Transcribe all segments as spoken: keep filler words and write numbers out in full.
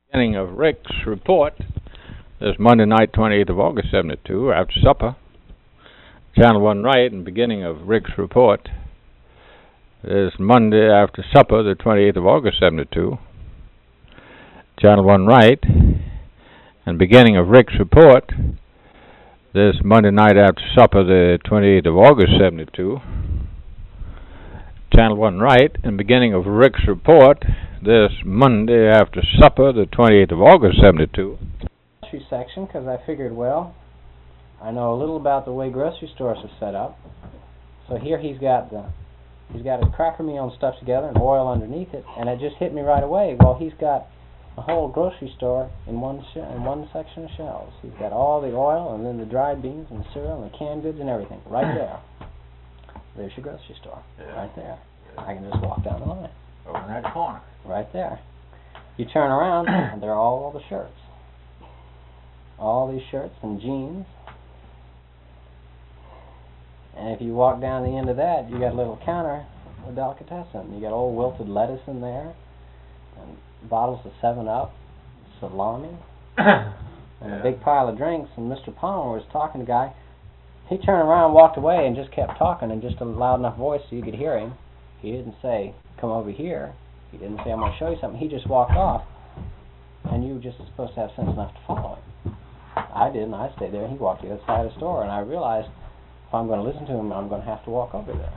Beginning of Rick's report this Monday night, twenty-eighth of August, seventy-two, after supper. Channel one right, and beginning of Rick's report this Monday after supper, the twenty-eighth of August, seventy-two. Channel one right, and beginning of Rick's report this Monday night after supper, the twenty-eighth of August, seventy-two. Channel one right, and beginning of Rick's report this Monday after supper, the twenty-eighth of August, seventy-two. Grocery section, because I figured, well, I know a little about the way grocery stores are set up. So here he's got the he's got his cracker meal and stuff together and oil underneath it, and it just hit me right away. Well, he's got a whole grocery store in one sh in one section of shelves. He's got all the oil and then the dried beans and the cereal and the canned goods and everything right there. There's your grocery store, yeah. Right there. Yeah. I can just walk down the line. Over in that corner. Right there. You turn around and there are all the shirts. All these shirts and jeans. And if you walk down the end of that, you got a little counter with delicatessen. You got old wilted lettuce in there, and bottles of seven up, salami, and yeah. A big pile of drinks. And Mister Palmer was talking to the guy. He turned around, walked away, and just kept talking in just a loud enough voice so you could hear him. He didn't say, "Come over here." He didn't say, "I'm going to show you something." He just walked off, and you were just supposed to have sense enough to follow him. I didn't. I stayed there. He walked to the other side of the store, and I realized if I'm going to listen to him, I'm going to have to walk over there.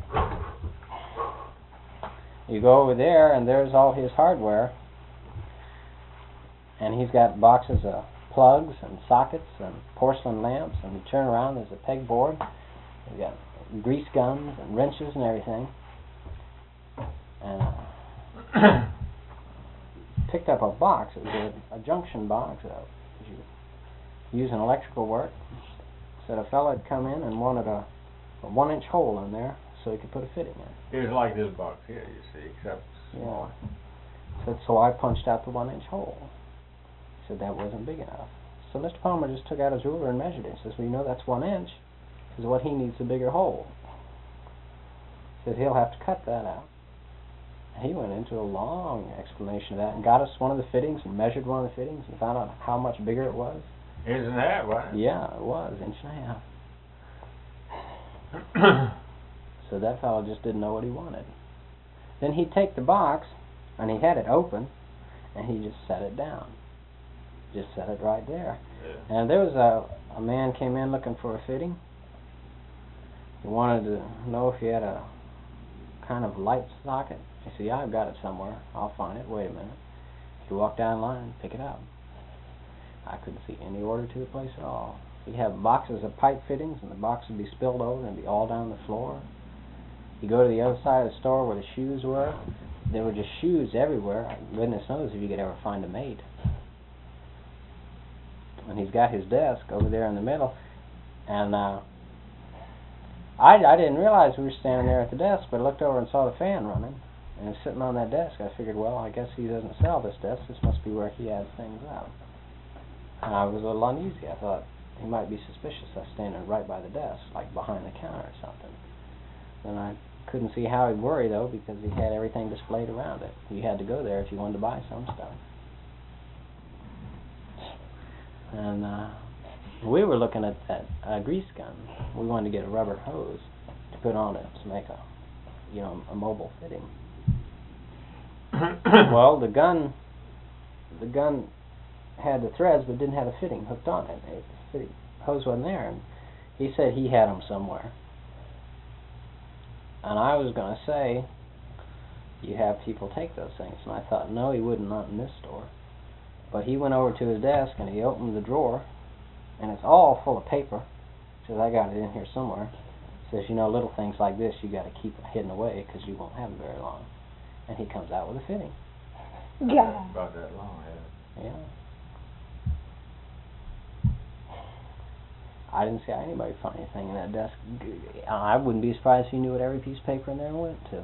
You go over there, and there's all his hardware, and he's got boxes of plugs and sockets and porcelain lamps, and you turn around, there's a pegboard. He's got grease guns and wrenches and everything. And uh, picked up a box. It was a, a junction box. Uh, you use an electrical work. Said a fellow had come in and wanted a, a one-inch hole in there so he could put a fitting in. It was like this box here, you see, except smaller. Yeah. Said, so I punched out the one-inch hole. He said that wasn't big enough. So Mister Palmer just took out his ruler and measured it. He says, well, you know, that's one inch. He says, what he needs is a bigger hole. He says he'll have to cut that out. He went into a long explanation of that and got us one of the fittings and measured one of the fittings and found out how much bigger it was. Inch and a half, right? Yeah, it was, inch and a half. So that fellow just didn't know what he wanted. Then he'd take the box, and he had it open, and he just set it down. Just set it right there. Yeah. And there was a, a man came in looking for a fitting. He wanted to know if he had a kind of light socket. He said, yeah, I've got it somewhere. I'll find it. Wait a minute. He'd walk down the line and pick it up. I couldn't see any order to the place at all. He'd have boxes of pipe fittings, and the box would be spilled over and be all down the floor. You go to the other side of the store where the shoes were. There were just shoes everywhere. Goodness knows if you could ever find a mate. And he's got his desk over there in the middle. And uh, I, I didn't realize we were standing there at the desk, but I looked over and saw the fan running. And it was sitting on that desk. I figured, well, I guess he doesn't sell this desk. This must be where he has things out. And I was a little uneasy. I thought he might be suspicious of standing right by the desk, like behind the counter or something. And I couldn't see how he'd worry, though, because he had everything displayed around it. You had to go there if you wanted to buy some stuff. And uh, we were looking at that uh, grease gun. We wanted to get a rubber hose to put on it to make a, you know, a mobile fitting. Well, the gun, the gun had the threads, but didn't have a fitting hooked on it. The fitting hose wasn't there, and he said he had them somewhere. And I was going to say, you have people take those things, and I thought, no, he wouldn't, not in this store. But he went over to his desk and he opened the drawer, and it's all full of paper. He says, I got it in here somewhere. He says, you know, little things like this you got to keep hidden away because you won't have them very long. And he comes out with a fitting. Yeah. About that long, yeah. Yeah. I didn't see anybody find anything in that desk. I wouldn't be surprised if he knew what every piece of paper in there went to.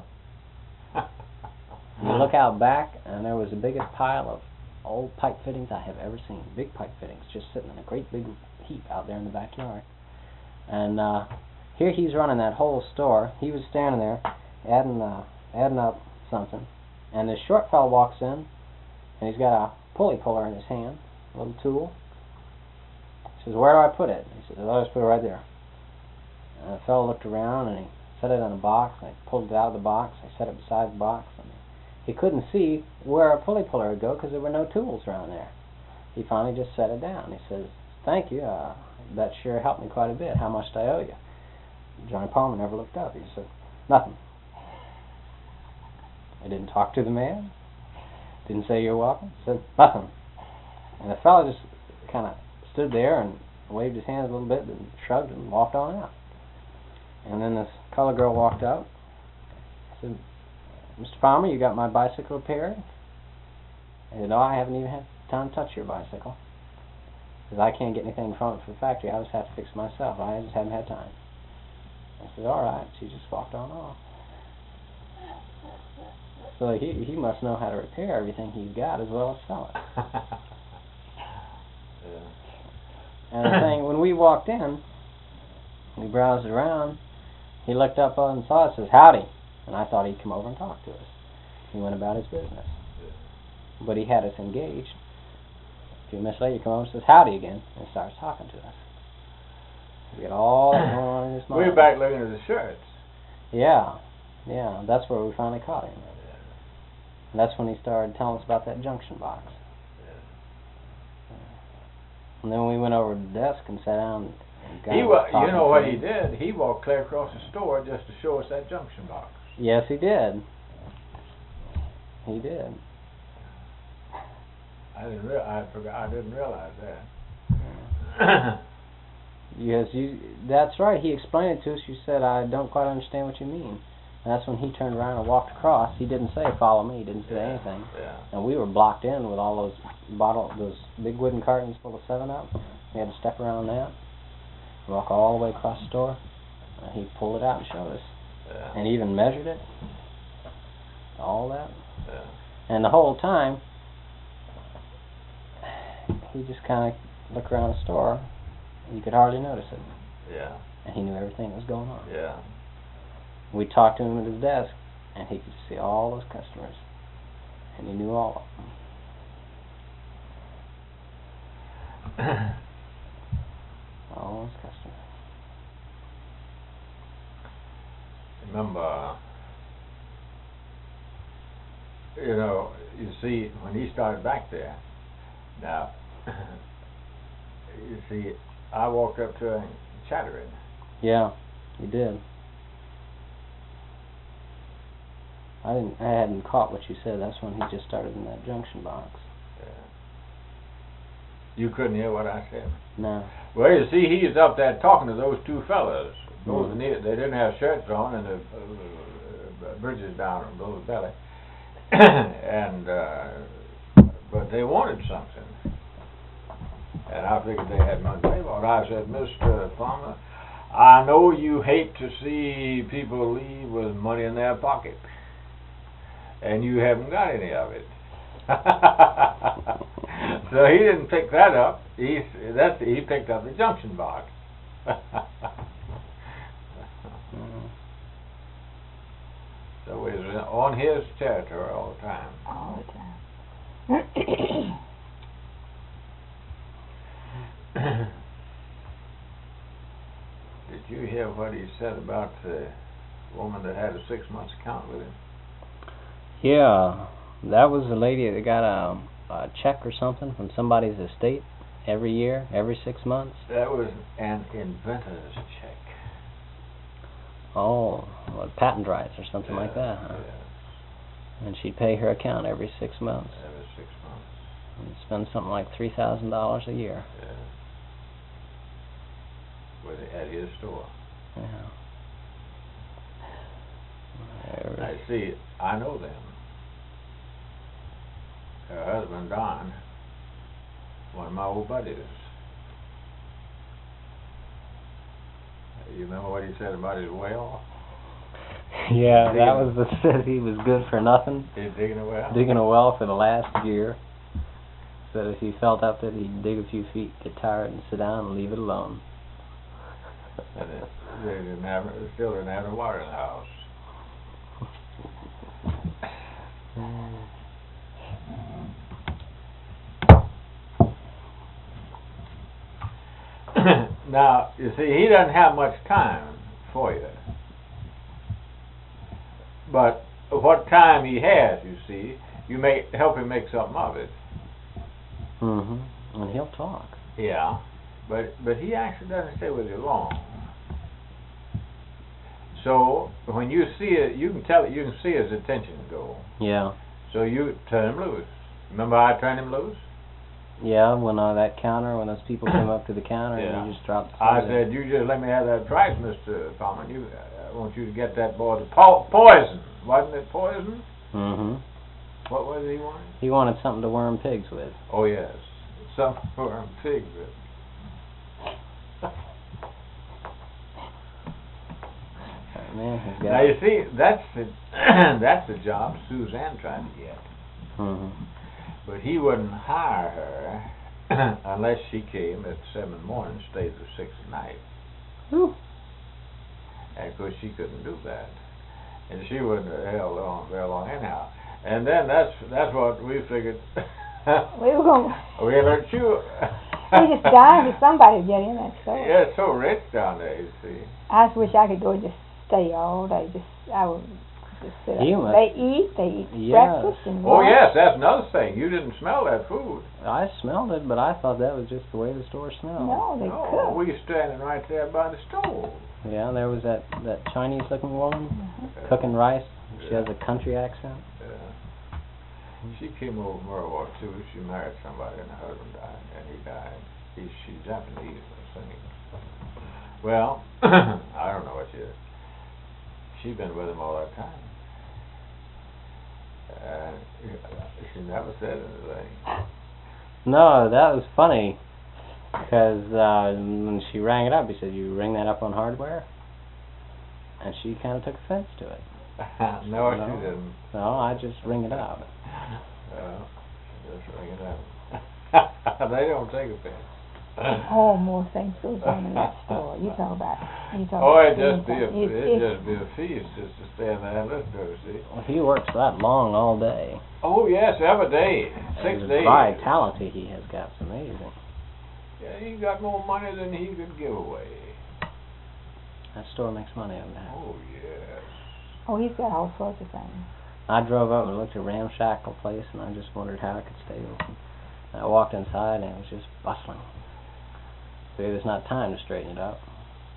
You look out back, and there was the biggest pile of old pipe fittings I have ever seen. Big pipe fittings, just sitting in a great big heap out there in the backyard. And uh, here he's running that whole store. He was standing there, adding uh, adding up something, and this short fellow walks in, and he's got a pulley puller in his hand, a little tool. He says, "Where do I put it?" He says, "I'll just put it right there." And the fellow looked around and he set it on a box, and I pulled it out of the box. I set it beside the box, and he couldn't see where a pulley puller would go because there were no tools around there. He finally just set it down. He says, "Thank you. Uh, that sure helped me quite a bit. How much do I owe you?" Johnny Palmer never looked up. He said, "Nothing." I didn't talk to the man. Didn't say you're welcome. Said nothing. And the fellow just kind of stood there and waved his hands a little bit and shrugged and walked on out. And then this colored girl walked up. Said, "Mister Palmer, you got my bicycle repaired?" I said, "No, I haven't even had time to touch your bicycle. Because I can't get anything from it from the factory. I just have to fix it myself. I just haven't had time." I said, "All right." She just walked on off. So he he must know how to repair everything he's got as well as sell it. Yeah. And the thing, when we walked in, we browsed around, he looked up and saw us, says, "Howdy." And I thought he'd come over and talk to us. He went about his business. Yeah. But he had us engaged. A few minutes later, he comes over and says, "Howdy" again, and starts talking to us. We got all that going on in his mind. We were back looking at the shirts. Yeah, yeah, that's where we finally caught him. And that's when he started telling us about that junction box. Yeah. And then we went over to the desk and sat down. And got he wa you know what him. he did? He walked clear across the store just to show us that junction box. Yes, he did. He did. I didn't re I forgot. I didn't realize that. Yeah. Yes, you. That's right. He explained it to us. You said, "I don't quite understand what you mean." And that's when he turned around and walked across. He didn't say, "Follow me." He didn't say yeah. anything. Yeah. And we were blocked in with all those bottle, those big wooden cartons full of seven up. We had to step around that, walk all the way across the store. And he pulled it out and showed us, Yeah. and even measured it. All that. Yeah. And the whole time, he just kind of looked around the store. You could hardly notice it. Yeah. And he knew everything that was going on. Yeah. We talked to him at his desk, and he could see all those customers, and he knew all of them. All those customers. Remember, you know, you see, when he started back there, now, you see, I walked up to him chattering. Yeah, you did. I didn't. I hadn't caught what you said. That's when he just started in that junction box. Yeah. You couldn't hear what I said? No. Well, you see, he's up there talking to those two fellas. Both Mm-hmm. near, they didn't have shirts on and the uh, uh, bridges down on both belly, and uh, but they wanted something. And I figured they had money. Well, I said, "Mister Palmer, I know you hate to see people leave with money in their pocket, and you haven't got any of it." So he didn't pick that up. He that's he picked up the junction box. Mm-hmm. So it was on his territory all the time. All the time. Did you hear what he said about the woman that had a six months account with him? Yeah, that was the lady that got a, a check or something from somebody's estate every year, every six months. That was an inventor's check. Oh, what, patent rights or something Yeah, like that, huh? Yeah. And she'd pay her account every six months. Every six months. And spend something like three thousand dollars a year. Yeah. With at his store. Yeah. Every I see. I know them. Her husband Don, one of my old buddies. You remember what he said about his well? Yeah, Digging that a- was the said he was good for nothing. He's digging a well. Digging a well for the last year. Said if he felt up it, he'd dig a few feet, get tired, and sit down and leave it alone. And it, they didn't have, still didn't have the water in the house. now, you see, he doesn't have much time for you. But what time he has, you see, you may help him make something of it. Mm-hmm. And he'll talk. Yeah, but but he actually doesn't stay with you long. So when you see it, you can tell it. You can see his attention go. Yeah. So you turn him loose. Remember how I turned him loose? Yeah, when uh, that counter, when those people came up to the counter Yeah. and you just dropped the I phone said, you just let me have that price, Mister Palmer. You, I want you to get that boy the po- poison. Wasn't it poison? Mm-hmm. What was it he wanted? He wanted something to worm pigs with. Oh, yes. Something for him pigs with. Man, he's got Now, you see, that's the, that's the job Suzanne tried to get. Mm-hmm. But he wouldn't hire her unless she came at seven in the morning, stayed till six at night. Ooh. And of course she couldn't do that, and she wouldn't have held on very long anyhow. And then that's that's what we figured. We were going. We let you. We just dying for somebody to get in that store. Yeah, it's so rich down there, you see. I just wish I could go and just stay all day. Just I would just sit You up. must- They eat. They eat Yeah. breakfast and Oh lunch. yes, that's another thing. You didn't smell that food. I smelled it, but I thought that was just the way the store smelled. No, they No, cook. we were standing right there by the stove. Yeah, there was that, that Chinese-looking woman Mhm. cooking rice. She Yeah. has a country accent. Yeah. She came over from World War Two. She married somebody, and her husband died, and he died. He, she's Japanese, I think. Well, I don't know what she is. She's been with him all that time. And she never said anything. No, that was funny. Because uh, when she rang it up, he said, "You ring that up on hardware?" And she kind of took offense to it. No, No. she didn't. No, I just ring it up. Well, just ring it up. They don't take offense. Oh, more things goes on in that store. You talk about. You talk Oh, about it'd just be a, anything. It- it'd it's- just be a feast just to stand there and listen to her, see. Well, he works that long all day. Oh, yes, every day. Six And days. the vitality he has got is amazing. Yeah, he got more money than he could give away. That store makes money on that. Oh, yes. Oh, he's got all sorts of things. I drove up and looked at Ramshackle Place, and I just wondered how it could stay open. And I walked inside, and it was just bustling. Maybe there's not time to straighten it up.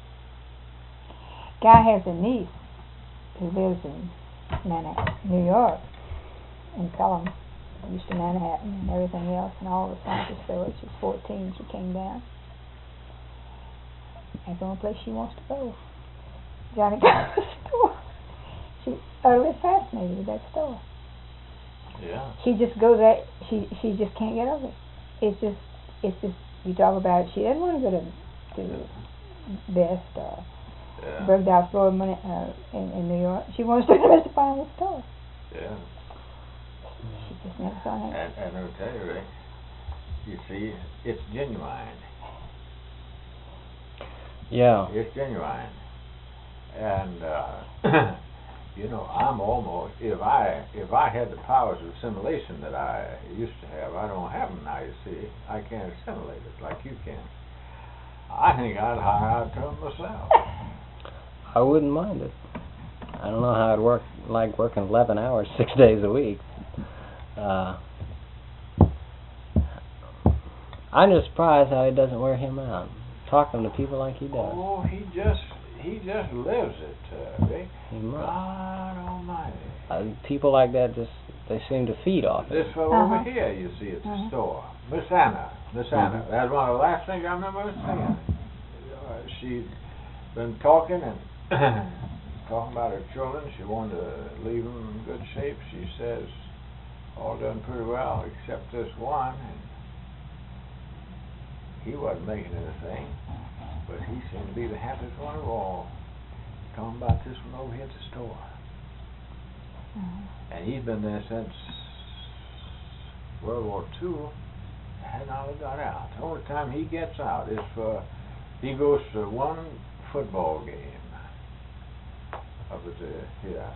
Guy has a niece who lives in Manhattan, New York, in Pelham, used to Manhattan and everything else, and all the scientists there. When she was fourteen, she came down. That's the only place she wants to go. Johnny got the store. She's utterly fascinated with that store. Yeah. She just goes there. She she just can't get over it. It's just it's just you talk about it. She doesn't want to go to to Best or Yeah. Bergdorf Floor uh, in in New York. She wants to go to Mister Palmer's store. Yeah. She just never saw it. And, and I'll tell you, Ray, you see, it's genuine. Yeah. It's genuine. And, uh, you know, I'm almost, if I if I had the powers of assimilation that I used to have, I don't have them now, you see. I can't assimilate it like you can. I think I'd hire out to them myself. I wouldn't mind it. I don't know how it'd work, like working eleven hours, six days a week. Uh, I'm just surprised how it doesn't wear him out. Talking to people like he does. Oh, he just, he just lives it, uh, Rick. He must. God almighty. Uh, people like that just, they seem to feed off it. This fellow Uh-huh. over here, you see, at the Uh-huh. store. Miss Anna. Miss Anna. Mhm. That's one of the last things I remember her saying. Uh, she'd been talking and talking about her children. She wanted to leave them in good shape. She says, all done pretty well except this one. And he wasn't making anything, but he seemed to be the happiest one of all. Talking about this one over here at the store. Mhm. And he's been there since World War Two. Hasn't all got out. The only time he gets out is for he goes to one football game up at the here,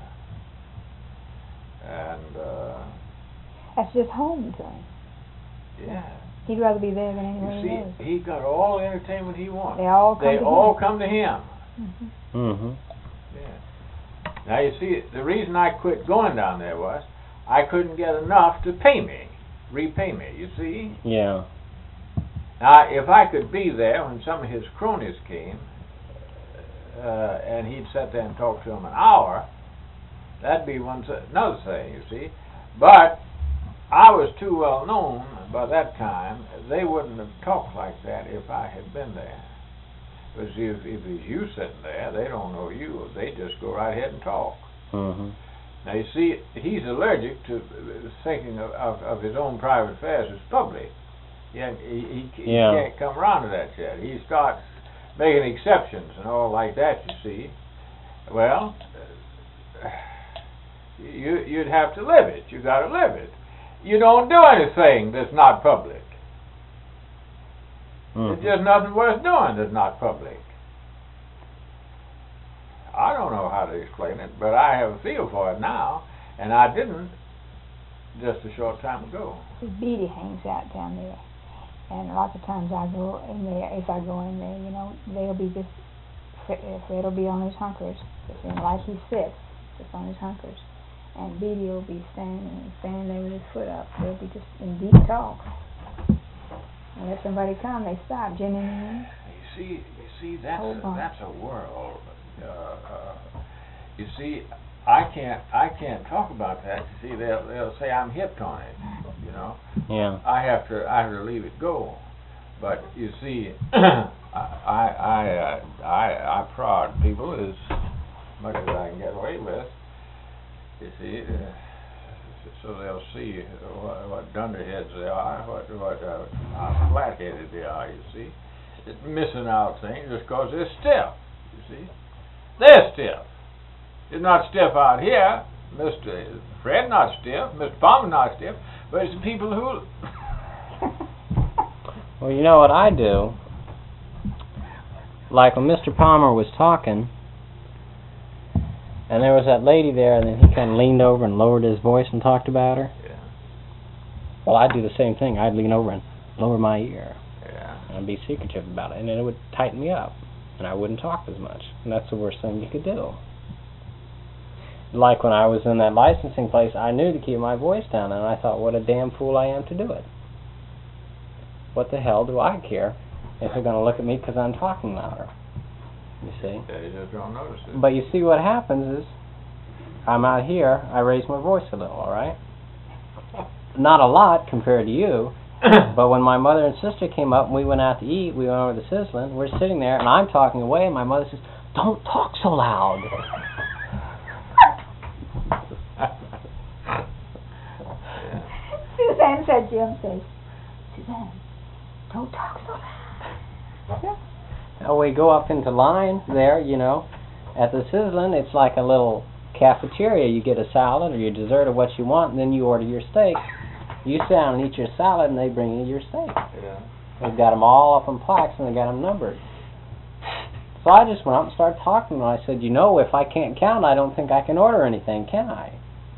and uh, That's just home to him. yeah, He'd rather be there than You anywhere he is. see, he got all the entertainment he wants. They all come They to all him. come to him. Mm-hmm. Mm-hmm. Yeah. Now you see, the reason I quit going down there was I couldn't get enough to pay me, repay me. You see. Yeah. Now, if I could be there when some of his cronies came, uh, and he'd sit there and talk to them an hour, that'd be one th- another thing, you see. But I was too well known by that time. They wouldn't have talked like that if I had been there. Because if, if it's you sitting there, they don't know you. They just go right ahead and talk. Mm-hmm. Now, you see, he's allergic to uh, thinking of, of, of his own private affairs as public. Yeah, he, he, he Yeah. can't come around to that yet. He starts making exceptions and all like that, you see. Well, uh, you, you'd have to live it. You got to live it. You don't do anything that's not public. Mm-hmm. There's just nothing worth doing that's not public. I don't know how to explain it, but I have a feel for it now, and I didn't just a short time ago. Beatty hangs out down there, and lots of times I go in there. If I go in there, you know, they'll be just Fred, Fred will be on his hunkers, just in like he sits, just on his hunkers, and Beatty will be standing standing there with his foot up. They'll be just in deep talk. And if somebody come, they stop. Jimmy. You see, you see, that's Hold a, on. that's a world. Uh, uh, you see, I can't I can't talk about that. You see, they'll they'll say I'm hipped on it. You know, Yeah. I have to I have to leave it go. But you see, I I uh, I I prod people as much as I can get away with. You see, uh, so they'll see what, what dunderheads they are, what what uh, how flat-headed they are. You see, it's missing out things just because they're stiff. You see, they're stiff. It's not stiff out here. Mister Fred not stiff. Mister Palmer not stiff. But it's the people who. Well, you know what I do? Like when Mister Palmer was talking, and there was that lady there, and then he kind of leaned over and lowered his voice and talked about her. Yeah. Well, I'd do the same thing. I'd lean over and lower my ear, Yeah. and I'd be secretive about it, and then it would tighten me up, and I wouldn't talk as much. And that's the worst thing you could do. Like when I was in that licensing place, I knew to keep my voice down, and I thought, what a damn fool I am to do it. What the hell do I care if they're going to look at me because I'm talking louder? You see? They just don't notice it. But you see what happens is, I'm out here, I raise my voice a little, alright? Not a lot compared to you, but when my mother and sister came up and we went out to eat, we went over to Sizzlin', we're sitting there and I'm talking away and my mother says, don't talk so loud. Suzanne said, Jim says, Suzanne, don't talk so loud. Now we go up into line there, you know, at the Sizzlin', it's like a little cafeteria. You get a salad or your dessert or what you want, and then you order your steak. You sit down and eat your salad, and they bring you your steak. Yeah. They've got them all up in plaques, and they got them numbered. So I just went up and started talking, and I said, you know, if I can't count, I don't think I can order anything, can I?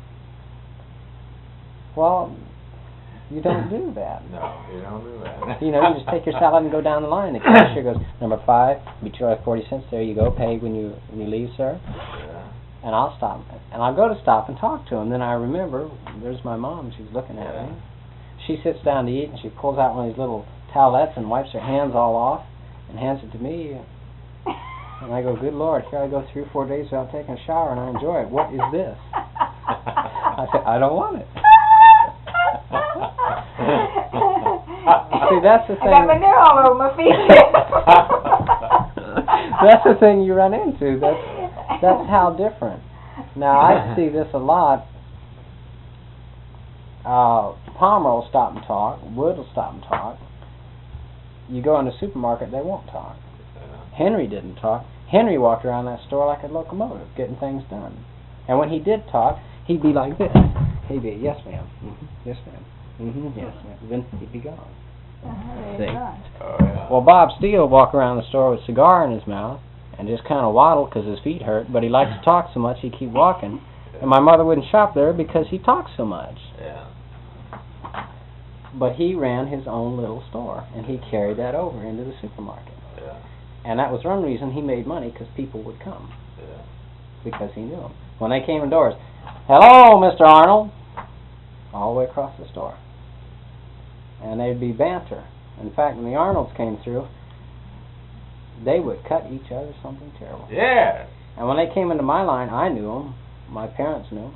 Well, you don't do that. No, you don't do that. You know, you just take your salad and go down the line. The cashier goes, number five, be two dollars and forty cents. There you go. Pay when you when you leave, sir. Yeah. And I'll stop. And I'll go to stop and talk to him. Then I remember, there's my mom. She's looking at Yeah. me. She sits down to eat, and she pulls out one of these little towelettes and wipes her hands all off and hands it to me. And I go, good Lord, here I go three or four days without taking a shower, and I enjoy it. What is this? I said, I don't want it. See, that's the thing. I got manure all over my feet. That's the thing you run into. That's that's how different. Now I see this a lot. Uh, Palmer will stop and talk. Wood will stop and talk. You go in the supermarket, they won't talk. Henry didn't talk. Henry walked around that store like a locomotive, getting things done. And when he did talk, he'd be like this. He'd be, yes, ma'am. Mm-hmm. Yes, ma'am. Mm-hmm. Yes, ma'am. Then he'd be gone. Uh-huh, See. right. Oh, yeah. Well, Bob Steele would walk around the store with a cigar in his mouth and just kind of waddle because his feet hurt, but he liked to talk so much he'd keep walking. And my mother wouldn't shop there because he talked so much. Yeah. But he ran his own little store, and he carried that over into the supermarket. Yeah. And that was one reason he made money, because people would come. Yeah. Because he knew them. When they came indoors, "Hello, Mister Arnold," all the way across the store. And they'd be banter. In fact, when the Arnolds came through, they would cut each other something terrible. Yes. And when they came into my line, I knew them. My parents knew.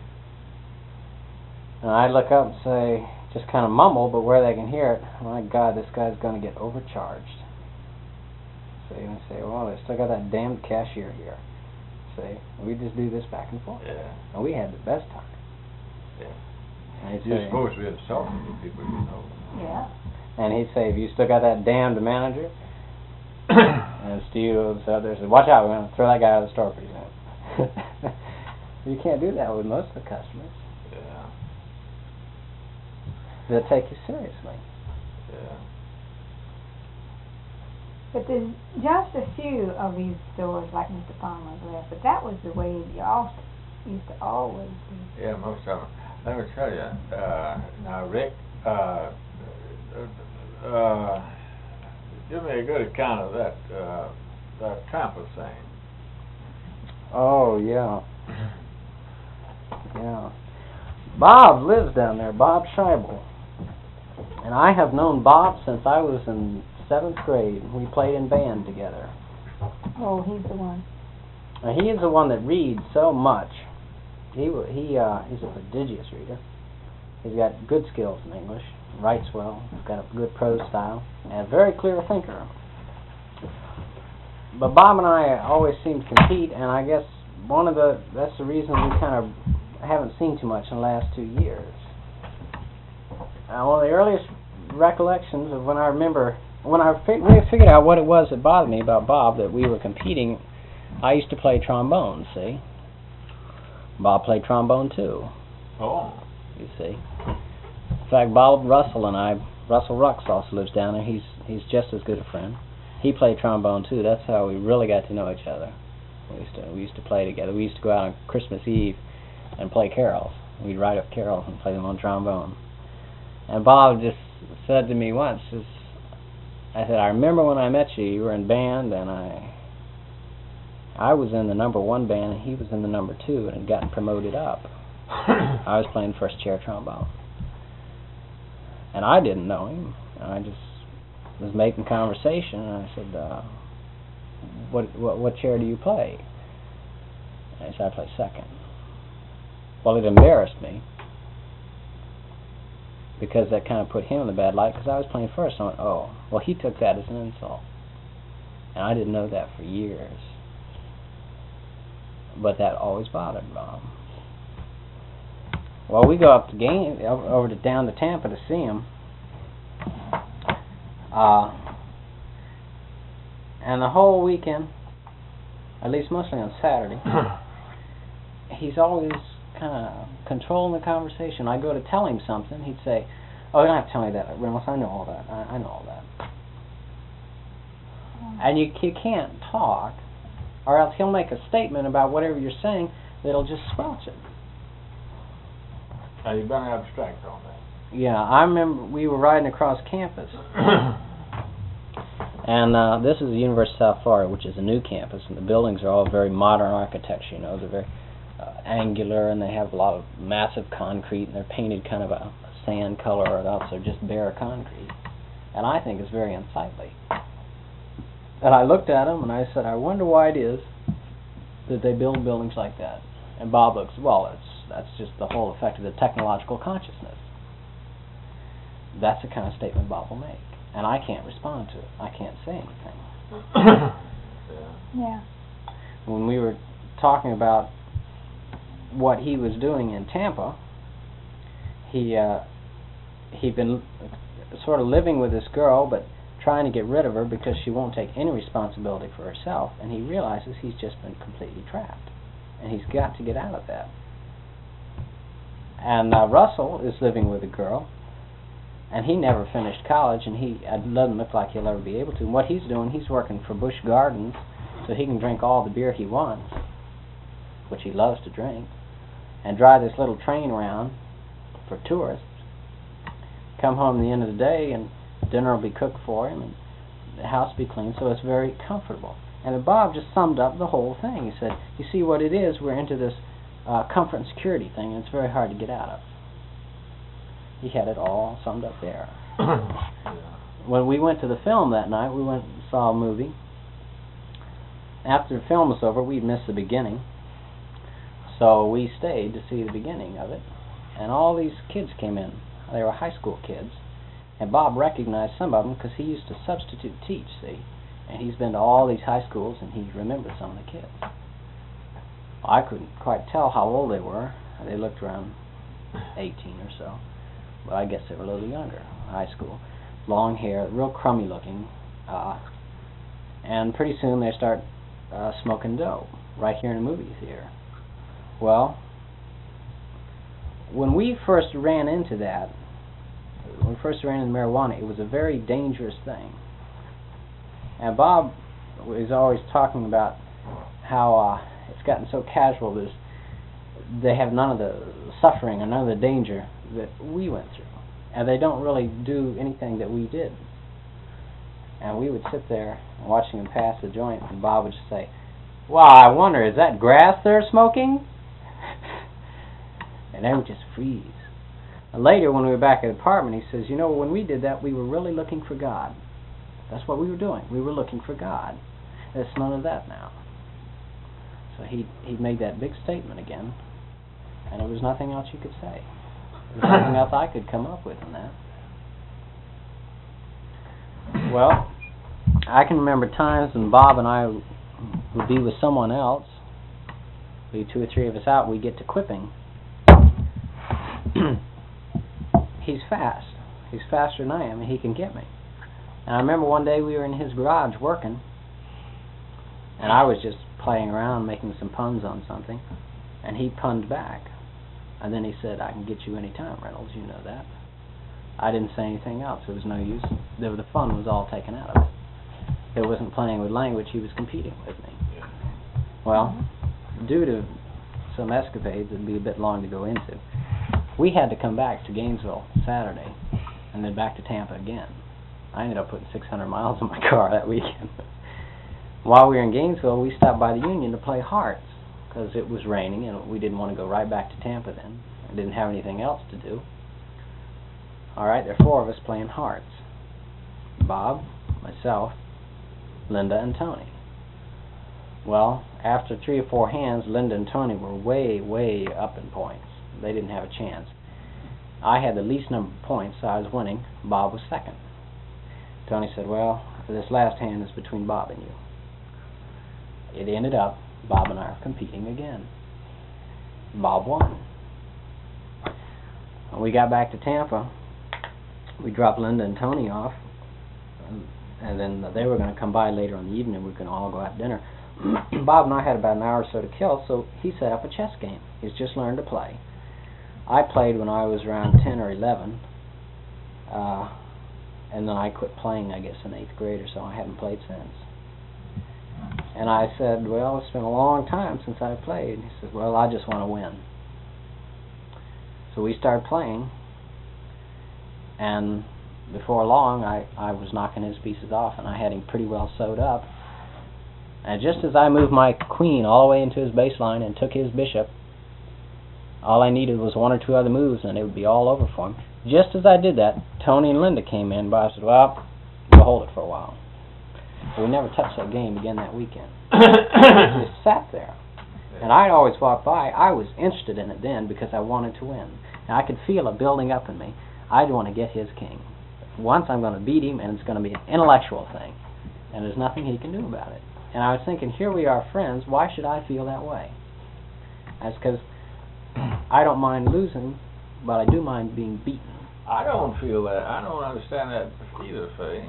And I'd look up and say, just kind of mumble, but where they can hear it, "My God, this guy's going to get overcharged." See, and I say, "Well, they still got that damned cashier here." See, we just do this back and forth. Yeah. And we had the best time. Yeah. And he'd You're say, supposed to be insulting the people you know. Yeah. and he'd say, "Have you still got that damned manager?" And Steve was out there and said, "Watch out, we're going to throw that guy out of the store pretty soon." You can't do that with most of the customers. Yeah. They'll take you seriously. Yeah. But there's just a few of these stores like Mister Palmer's left, but that was the way you all used to always be. Yeah, most of them. Let me tell you, uh, now Rick, uh, uh, give me a good account of that, uh, that Trampa thing. Oh, yeah. Yeah. Bob lives down there, Bob Scheibel. And I have known Bob since I was in seventh grade. We played in band together. Oh, he's the one. Now, he is the one that reads so much. He wa- he uh, he's a prodigious reader. He's got good skills in English, writes well, he's got a good prose style, and a very clear thinker. But Bob and I always seem to compete, and I guess one of the that's the reason we kind of haven't seen too much in the last two years. Uh, one of the earliest recollections of when I remember when I fi- really figured out what it was that bothered me about Bob, that we were competing. I used to play trombone, see. Bob played trombone too. Oh. You see. In fact, Bob Russell and I, Russell Rux also lives down there. He's he's just as good a friend. He played trombone too. That's how we really got to know each other. We used to we used to play together. We used to go out on Christmas Eve and play carols. We'd write up carols and play them on trombone. And Bob just said to me once, is, I said, "I remember when I met you. You were in band, and I I was in the number one band, and he was in the number two, and had gotten promoted up. I was playing first chair trombone, and I didn't know him. And I just was making conversation, and I said, uh, "What what what chair do you play?" And he said, "I play second." Well, it embarrassed me, because that kind of put him in a bad light, because I was playing first. I went, "Oh, well, he took that as an insult." And I didn't know that for years. But that always bothered Bob. Well, we go up to game, over to down to Tampa to see him. Uh, and the whole weekend, at least mostly on Saturday, he's always kind of controlling the conversation. I go to tell him something, he'd say, "Oh, you don't have to tell me that, Reynolds. I know all that. I, I know all that." And you, you can't talk, or else he'll make a statement about whatever you're saying that'll just squelch it. Now, you've been abstract on that. Yeah, I remember we were riding across campus. And uh, this is the University of South Florida, which is a new campus, and the buildings are all very modern architecture. You know, they're very uh, angular, and they have a lot of massive concrete, and they're painted kind of a sand color, or else they're just bare concrete. And I think it's very unsightly. And I looked at them, and I said, "I wonder why it is that they build buildings like that." And Bob looks, "Well, it's that's just the whole effect of the technological consciousness." That's the kind of statement Bob will make. And I can't respond to it. I can't say anything. Yeah. Yeah. When we were talking about what he was doing in Tampa, he uh, he'd been sort of living with this girl, but trying to get rid of her because she won't take any responsibility for herself, and he realizes he's just been completely trapped, and he's got to get out of that. And uh, Russell is living with a girl, and he never finished college, and he it doesn't look like he'll ever be able to. And what he's doing, he's working for Busch Gardens so he can drink all the beer he wants, which he loves to drink, and drive this little train around for tourists, come home at the end of the day, and dinner will be cooked for him, and the house will be clean, so it's very comfortable. And Bob just summed up the whole thing. He said, you see what it is, we're into this uh, comfort and security thing, and it's very hard to get out of. He had it all summed up there. When we went to the film that night, we went and saw a movie. After the film was over, we'd missed the beginning, so we stayed to see the beginning of it. And all these kids came in. They were high school kids. And Bob recognized some of them because he used to substitute teach, see. And he's been to all these high schools, and he remembered some of the kids. I couldn't quite tell how old they were. They looked around eighteen or so. But I guess they were a little younger, high school. Long hair, real crummy looking. Uh, and pretty soon they start uh, smoking dope right here in the movie theater. Well, when we first ran into that, when we first ran into marijuana, it was a very dangerous thing. And Bob was always talking about how uh, it's gotten so casual that they have none of the suffering and none of the danger that we went through. And they don't really do anything that we did. And we would sit there watching them pass the joint, and Bob would just say, "Well, I wonder, is that grass they're smoking?" And they would just freeze. And later, when we were back at the apartment, he says, "You know, when we did that, we were really looking for God. That's what we were doing. We were looking for God. There's none of that now." So he he made that big statement again, and there was nothing else you could say. There was nothing else I could come up with in that. Well, I can remember times when Bob and I would be with someone else. We'd be two or three of us out. We'd get to quipping. He's fast. He's faster than I am, and he can get me. And I remember one day we were in his garage working, and I was just playing around making some puns on something, and he punned back. And then he said, "I can get you any time, Reynolds, you know that." I didn't say anything else. There was no use. The, the fun was all taken out of it. It wasn't playing with language. He was competing with me. Well, due to some escapades that would be a bit long to go into, we had to come back to Gainesville Saturday and then back to Tampa again. I ended up putting six hundred miles on my car that weekend. While we were in Gainesville, we stopped by the Union to play hearts because it was raining and we didn't want to go right back to Tampa then. I didn't have anything else to do. All right, there are four of us playing hearts. Bob, myself, Linda, and Tony. Well, after three or four hands, Linda and Tony were way, way up in points. They didn't have a chance. I had the least number of points, so I was winning. Bob was second. Tony said, "Well, this last hand is between Bob and you." It ended up, Bob and I are competing again. Bob won. When we got back to Tampa, we dropped Linda and Tony off, and, and then they were going to come by later in the evening. We were going to all go out to dinner. Bob and I had about an hour or so to kill, so he set up a chess game. He's just learned to play. I played when I was around ten or eleven, uh, and then I quit playing, I guess, in eighth grade or so. I haven't played since. And I said, "Well, it's been a long time since I've played." He said, "Well, I just want to win." So we started playing, and before long, I, I was knocking his pieces off, and I had him pretty well sewed up. And just as I moved my queen all the way into his baseline and took his bishop, all I needed was one or two other moves, and it would be all over for him. Just as I did that, Tony and Linda came in, but I said, "Well, we'll hold it for a while." But we never touched that game again that weekend. It just sat there. And I'd always walk by. I was interested in it then because I wanted to win. And I could feel it building up in me. I'd want to get his king. Once I'm going to beat him, and it's going to be an intellectual thing. And there's nothing he can do about it. And I was thinking, here we are friends. Why should I feel that way? That's because I don't mind losing, but I do mind being beaten. I don't feel that. I don't understand that either, Faye.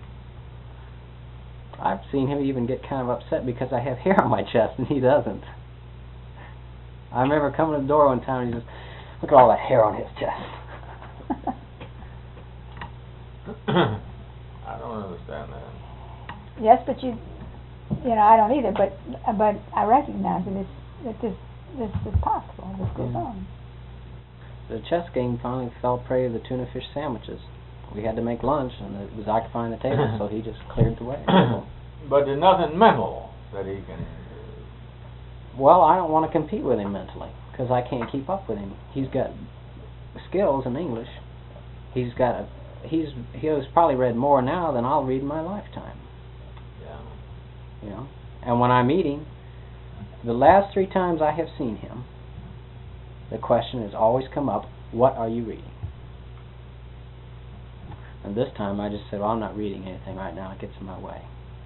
I've seen him even get kind of upset because I have hair on my chest and he doesn't. I remember coming to the door one time and he says, "Look at all that hair on his chest." I don't understand that. Yes, but you, you know, I don't either. But but I recognize that this that this this is possible. This goes Yeah. on. the chess game finally fell prey to the tuna fish sandwiches. We had to make lunch, and it was occupying the table, so he just cleared the way. But there's nothing mental that he can... Well, I don't want to compete with him mentally, because I can't keep up with him. He's got skills in English. He's got a... He's he has probably read more now than I'll read in my lifetime. Yeah. You know? And when I meet him, the last three times I have seen him, the question has always come up, what are you reading? And this time I just said, well, I'm not reading anything right now. It gets in my way.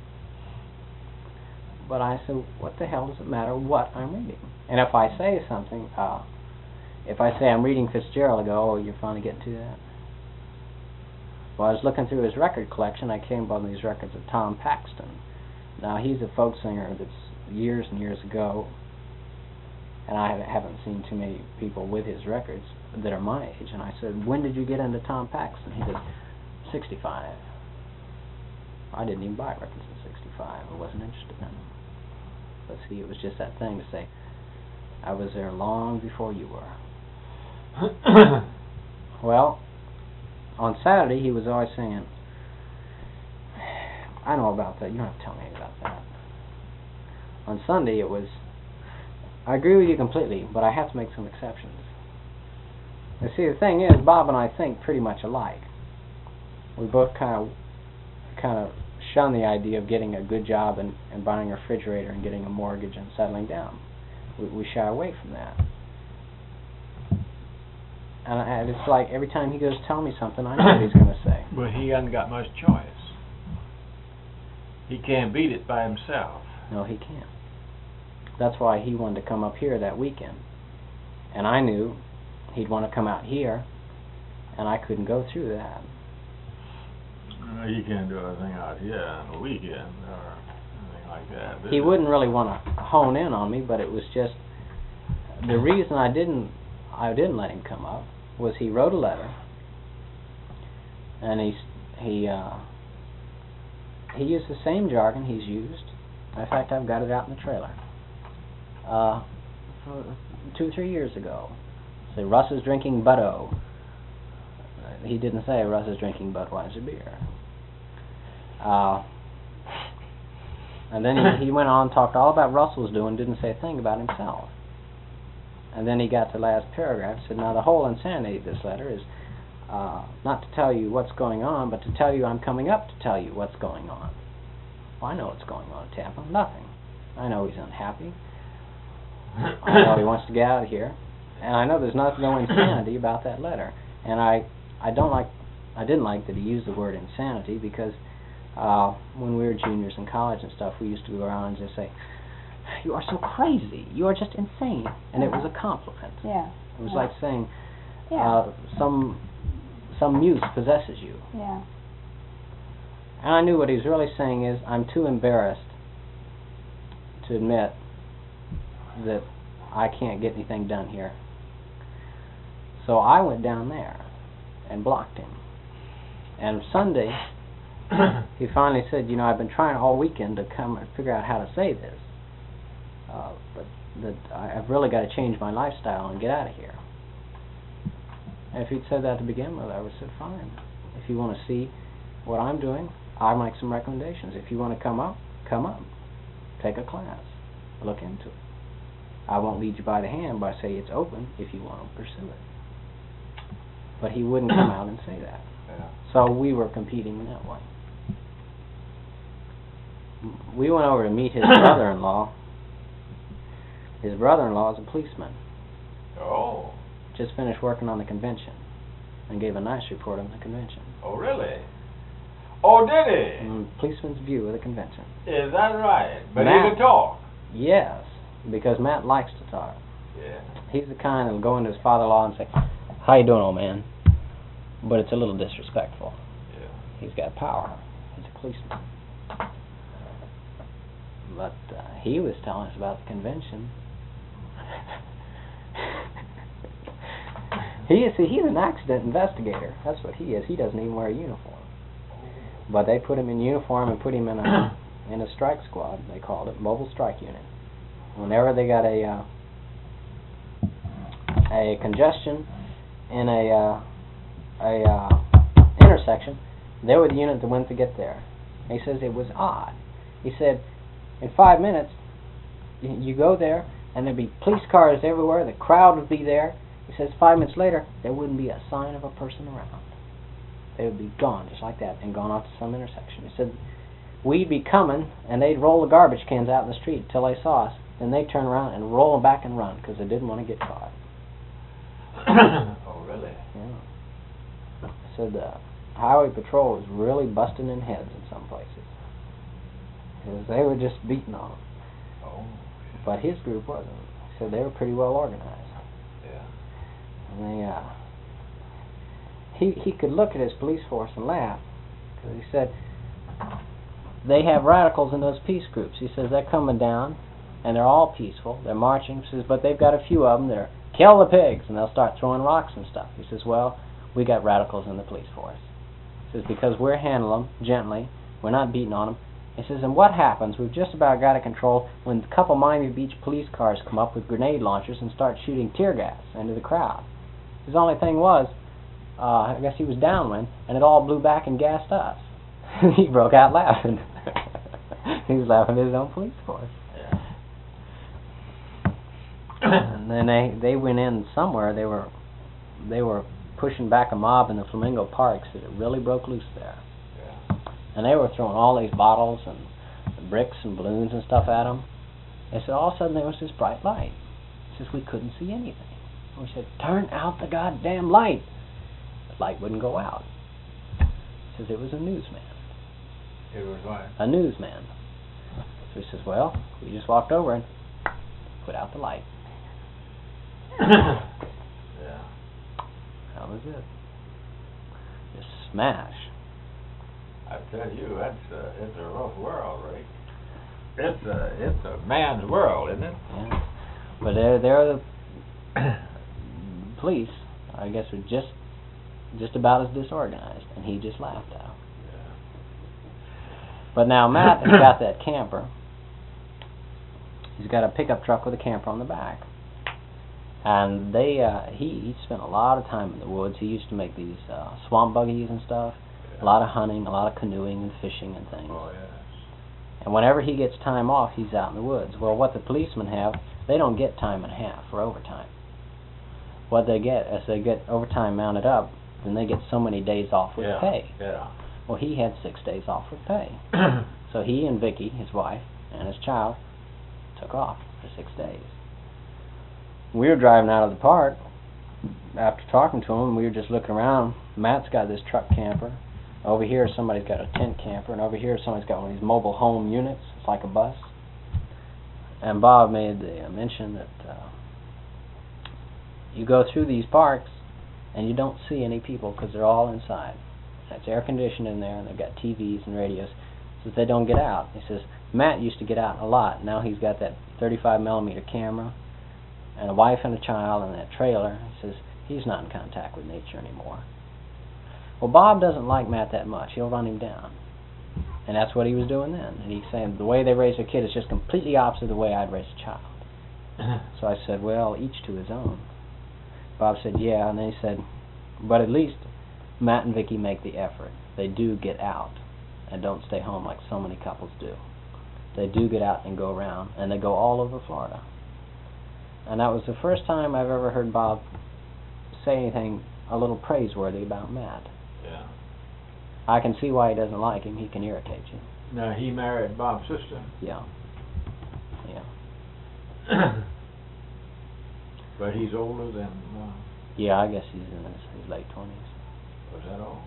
But I said, what the hell does it matter what I'm reading? And if I say something, uh, if I say I'm reading Fitzgerald, I go, oh, you're finally getting to that? Well, I was looking through his record collection. I came upon these records of Tom Paxton. Now, he's a folk singer that's years and years ago, and I haven't seen too many people with his records that are my age. And I said, when did you get into Tom Paxton? He said, sixty-five. I didn't even buy records in sixty-five. I wasn't interested in them. But see, it was just that thing to say, I was there long before you were. Well, on Saturday he was always saying, I know about that, you don't have to tell me about that. On Sunday it was, I agree with you completely, but I have to make some exceptions. You see, the thing is, Bob and I think pretty much alike. We both kind of kind of shun the idea of getting a good job and, and buying a refrigerator and getting a mortgage and settling down. We, we shy away from that. And, I, and it's like every time he goes to tell me something, I know what he's going to say. But he hasn't got much choice. He can't beat it by himself. No, he can't. That's why he wanted to come up here that weekend. And I knew he'd want to come out here, and I couldn't go through that. Uh, you can't do anything out here on a weekend or anything like that. He wouldn't really want to hone in on me, but it was just the reason I didn't I didn't let him come up was he wrote a letter, and he he uh, he used the same jargon he's used. In fact, I've got it out in the trailer. Uh, two three years ago, say Russ is drinking Bud-O. He didn't say Russ is drinking Budweiser beer. Uh, and then he, he went on and talked all about Russell's doing, didn't say a thing about himself. And then he got to the last paragraph, said, now the whole insanity of this letter is uh, not to tell you what's going on, but to tell you I'm coming up to tell you what's going on. Well, I know what's going on at Tampa. Nothing. I know he's unhappy. I know he wants to get out of here. And I know there's not, no insanity about that letter. And I I don't like, I didn't like that he used the word insanity because uh, when we were juniors in college and stuff, we used to go around and just say, you are so crazy, you are just insane, and it was a compliment. Yeah. It was yeah. like saying, yeah. uh, some some muse possesses you. Yeah. And I knew what he was really saying is, I'm too embarrassed to admit that I can't get anything done here. So I went down there and blocked him. And Sunday, he finally said, you know, I've been trying all weekend to come and figure out how to say this. Uh, but that I've really got to change my lifestyle and get out of here. And if he'd said that to begin with, I would have said, fine. If you want to see what I'm doing, I'll make some recommendations. If you want to come up, come up. Take a class. Look into it. I won't lead you by the hand, but I say it's open if you want to pursue it. But he wouldn't come out and say that. Yeah. So we were competing in that way. We went over to meet his brother-in-law. His brother-in-law is a policeman. Oh. Just finished working on the convention and gave a nice report on the convention. Oh, really? Oh, did he? Mm, policeman's view of the convention. Is that right? But Matt, he could talk. Yes, because Matt likes to talk. Yeah. He's the kind that'll go into his father-in-law and say, how you doing, old man? But it's a little disrespectful. Yeah. He's got power. He's a policeman. But uh, he was telling us about the convention. he is, see, he's an accident investigator. That's what he is. He doesn't even wear a uniform. But they put him in uniform and put him in a in a strike squad. They called it mobile strike unit. Whenever they got a uh, a congestion in a uh, a uh, intersection. They were the unit that went to get there. And he says it was odd. He said, in five minutes, you, you go there, and there'd be police cars everywhere. The crowd would be there. He says five minutes later, there wouldn't be a sign of a person around. They would be gone just like that and gone off to some intersection. He said we'd be coming, and they'd roll the garbage cans out in the street till they saw us. Then they'd turn around and roll them back and run because they didn't want to get caught. Oh, really? Yeah. So the highway patrol was really busting in heads in some places because they were just beating on them. Oh. But his group wasn't. So they were pretty well organized. Yeah. And they, uh, he he could look at his police force and laugh because he said they have radicals in those peace groups. He says they're coming down and they're all peaceful. They're marching. He says, but they've got a few of them that are kill the pigs, and they'll start throwing rocks and stuff. He says, well, we got radicals in the police force. He says because we're handling them gently, we're not beating on them. He says, and what happens? We've just about got it controlled when a couple Miami Beach police cars come up with grenade launchers and start shooting tear gas into the crowd. His only thing was, uh, I guess he was downwind, and it all blew back and gassed us. He broke out laughing. He was laughing at his own police force. Yeah. And then they they went in somewhere. They were they were pushing back a mob in the Flamingo Parks that it really broke loose there. Yeah. And they were throwing all these bottles and bricks and balloons and stuff at them. And so all of a sudden there was this bright light. He says we couldn't see anything. And we said, turn out the goddamn light. The light wouldn't go out. He says it was a newsman. It was what? A newsman. So he says, well, we just walked over and put out the light. Yeah. That was it. Just smash. I tell you, that's uh, it's a rough world, Rick. It's a it's a man's world, isn't it? Yeah. But they're they're the police. I guess were just just about as disorganized, and he just laughed out. Yeah. But now Matt has got that camper. He's got a pickup truck with a camper on the back. And they, uh, he, he spent a lot of time in the woods. He used to make these uh, swamp buggies and stuff. Yeah. A lot of hunting, a lot of canoeing and fishing and things. Oh, yeah. And whenever he gets time off, he's out in the woods. Well, what the policemen have, they don't get time and a half for overtime. What they get, as they get overtime mounted up, then they get so many days off with Yeah. pay. Yeah. Well, he had six days off with pay. So he and Vicky, his wife, and his child took off for six days. We were driving out of the park after talking to him. We were just looking around. Matt's got this truck camper. Over here somebody's got a tent camper, and over here somebody's got one of these mobile home units. It's like a bus. And Bob made the uh, mention that uh, you go through these parks and you don't see any people because they're all inside. It's air conditioned in there, and they've got T Vs and radios, so they don't get out. He says Matt used to get out a lot. Now he's got that thirty-five millimeter camera and a wife and a child and that trailer. He says he's not in contact with nature anymore. Well, Bob doesn't like Matt that much. He'll run him down. And that's what he was doing then. And he's saying the way they raise a kid is just completely opposite of the way I'd raise a child. So I said, well, each to his own. Bob said, yeah. And then he said, but at least Matt and Vicky make the effort. They do get out and don't stay home like so many couples do. They do get out and go around, and they go all over Florida. And that was the first time I've ever heard Bob say anything a little praiseworthy about Matt. Yeah. I can see why he doesn't like him. He can irritate you. Now, he married Bob's sister. Yeah. Yeah. But he's older than... Uh, Yeah, I guess he's in his, his late twenties. was that all?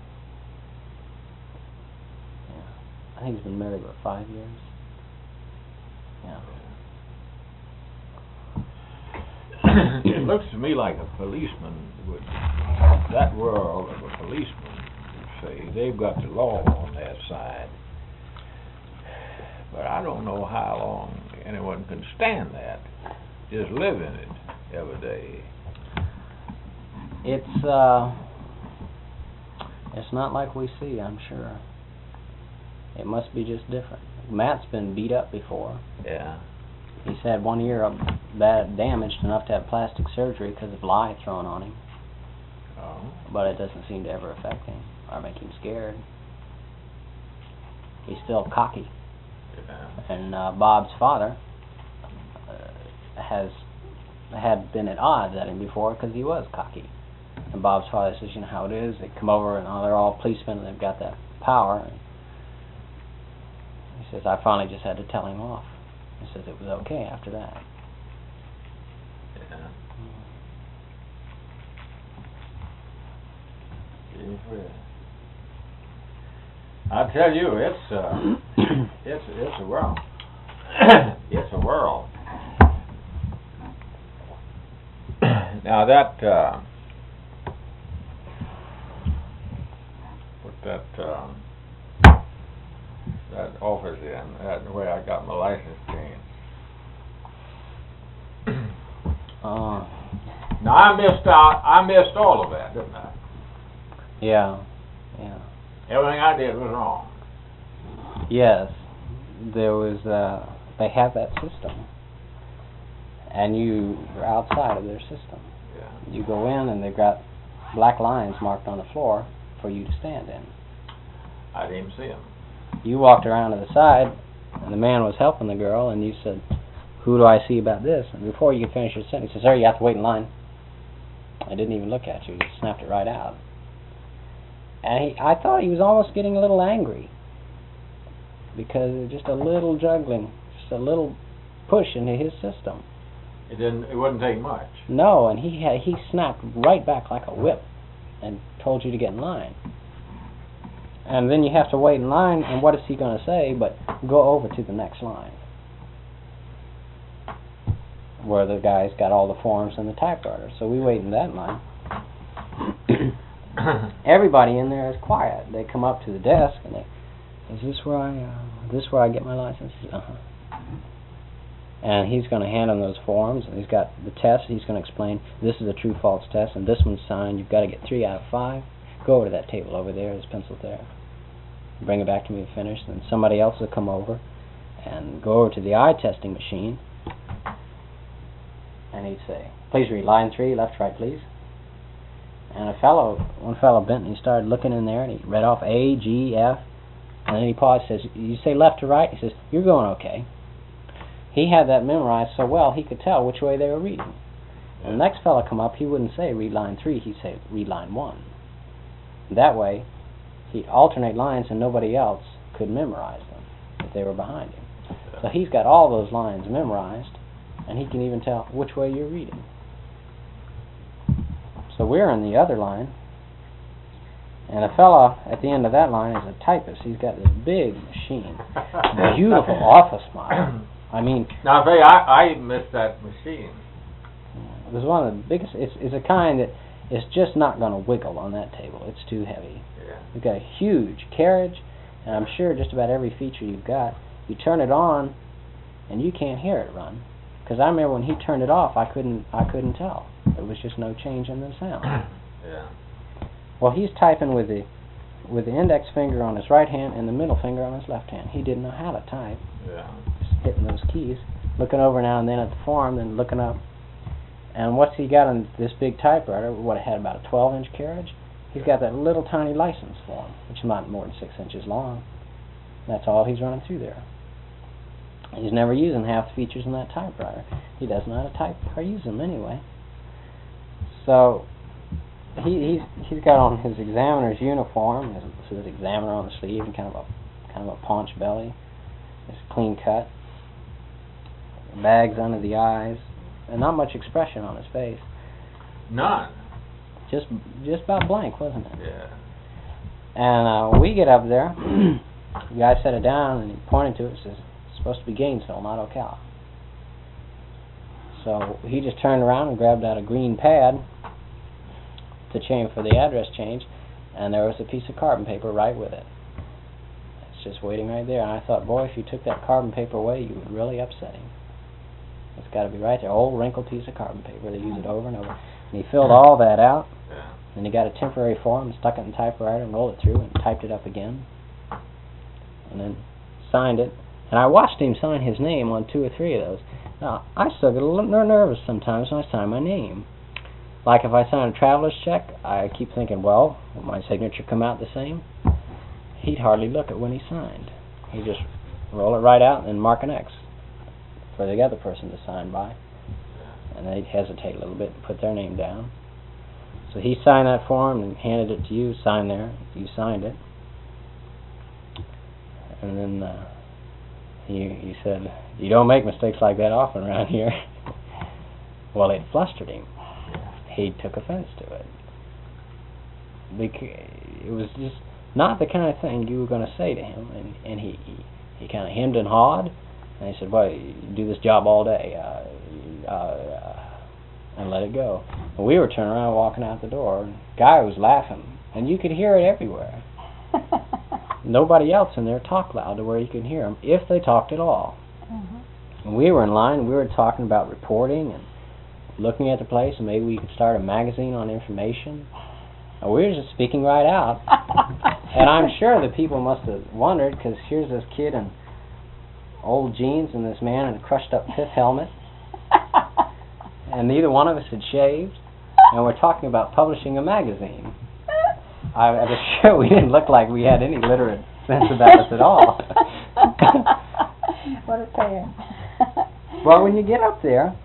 Yeah. I think he's been married, what, five years? Yeah. It looks to me like a policeman would... That world of a policeman would say they've got the law on their side. But I don't know how long anyone can stand that. Just live in it every day. It's, uh... It's not like we see, I'm sure. It must be just different. Matt's been beat up before. Yeah. He's had one ear up bad damaged enough to have plastic surgery because of lye thrown on him. Oh. But it doesn't seem to ever affect him or make him scared. He's still cocky. Yeah. And uh, Bob's father uh, has had been at odds at him before because he was cocky. And Bob's father says, you know how it is. They come over and oh, they're all policemen and they've got that power. And he says, I finally just had to tell him off. He says it was okay after that. Yeah. Yeah. I tell you, it's uh, it's it's a world. It's a world. Now that uh, put that uh, that office in, that's the way I got my license changed. Oh. Now I missed out. I missed all of that, didn't I? Yeah. Yeah. Everything I did was wrong. Yes. There was, uh, they have that system. And you are outside of their system. Yeah. You go in and they've got black lines marked on the floor for you to stand in. I didn't even see him. You walked around to the side, and the man was helping the girl, and you said, who do I see about this? And before you could finish your sentence, he said, sir, you have to wait in line. I didn't even look at you. He just snapped it right out. And he, I thought he was almost getting a little angry, because just a little juggling, just a little push into his system. It didn't. It wouldn't take much. No, and he had, he snapped right back like a whip and told you to get in line. And then you have to wait in line, and what is he going to say but go over to the next line, where the guy's got all the forms and the typewriter. So we wait in that line. Everybody in there is quiet. They come up to the desk and they, is this where I, uh, is this where I get my license? Uh-huh. And he's going to hand him those forms, and he's got the test. He's going to explain, this is a true-false test, and this one's signed. You've got to get three out of five. Go over to that table over there. There's pencil there. Bring it back to me to finish. Then somebody else will come over and go over to the eye testing machine, and he'd say, please read line three, left, right, please. And a fellow, one fellow bent, and he started looking in there, and he read off A, G, F, and then he paused and says, you say left to right? He says, you're going okay. He had that memorized so well, he could tell which way they were reading. And the next fellow come up, he wouldn't say read line three, he'd say read line one. That way, he'd alternate lines and nobody else could memorize them if they were behind him. So he's got all those lines memorized, and he can even tell which way you're reading. So we're in the other line, and a fellow at the end of that line is a typist. He's got this big machine, beautiful office model. I mean, now, say I I missed that machine. It was one of the biggest. It's it's a kind that is just not going to wiggle on that table. It's too heavy. Yeah. You've got a huge carriage, and I'm sure just about every feature you've got. You turn it on, and you can't hear it run. Because I remember when he turned it off, I couldn't I couldn't tell. There was just no change in the sound. Yeah. Well, he's typing with the with the index finger on his right hand and the middle finger on his left hand. He didn't know how to type. Yeah. Just hitting those keys, looking over now and then at the form, then looking up. And what's he got on this big typewriter? What, it had about a twelve inch carriage? He's got that little tiny license form, which is not more than six inches long. That's all he's running through there. He's never using half the features in that typewriter. He doesn't know how to type or use them anyway. So he he's he's got on his examiner's uniform. There's his examiner on the sleeve and kind of a kind of a paunch belly. It's clean cut. Bags under the eyes, and not much expression on his face. None. Just just about blank, wasn't it? Yeah. And uh, we get up there. The guy set it down and he pointed to it and says, it's supposed to be Gainesville, not Ocala. So he just turned around and grabbed out a green pad to change for the address change, and there was a piece of carbon paper right with it. It's just waiting right there. And I thought, boy, if you took that carbon paper away, you would really upset him. It's got to be right there, old wrinkled piece of carbon paper. They use it over and over. And he filled all that out, Yeah. and he got a temporary form, and stuck it in the typewriter, and rolled it through, and typed it up again, and then signed it. And I watched him sign his name on two or three of those. Now, I still get a little nervous sometimes when I sign my name. Like if I sign a traveler's check, I keep thinking, well, will my signature come out the same? He'd hardly look at when he signed. He'd just roll it right out and mark an X for the other person to sign by. And they'd hesitate a little bit and put their name down. So he signed that form and handed it to you, signed there, you signed it. And then uh, he, he said, you don't make mistakes like that often around here. Well, it flustered him. He took offense to it. Because it was just not the kind of thing you were going to say to him. And, and he, he, he kind of hemmed and hawed. And he said, well, you do this job all day. Uh, uh, and let it go. And we were turning around walking out the door. And the guy was laughing. And you could hear it everywhere. Nobody else in there talked loud to where you could hear them, if they talked at all. Mm-hmm. And we were in line, we were talking about reporting and looking at the place, and maybe we could start a magazine on information. And we were just speaking right out. And I'm sure the people must have wondered, because here's this kid in old jeans and this man in a crushed-up pith helmet. And neither one of us had shaved. And we're talking about publishing a magazine. I, I was sure we didn't look like we had any literate sense about us at all. What a pair. Well, when you get up there,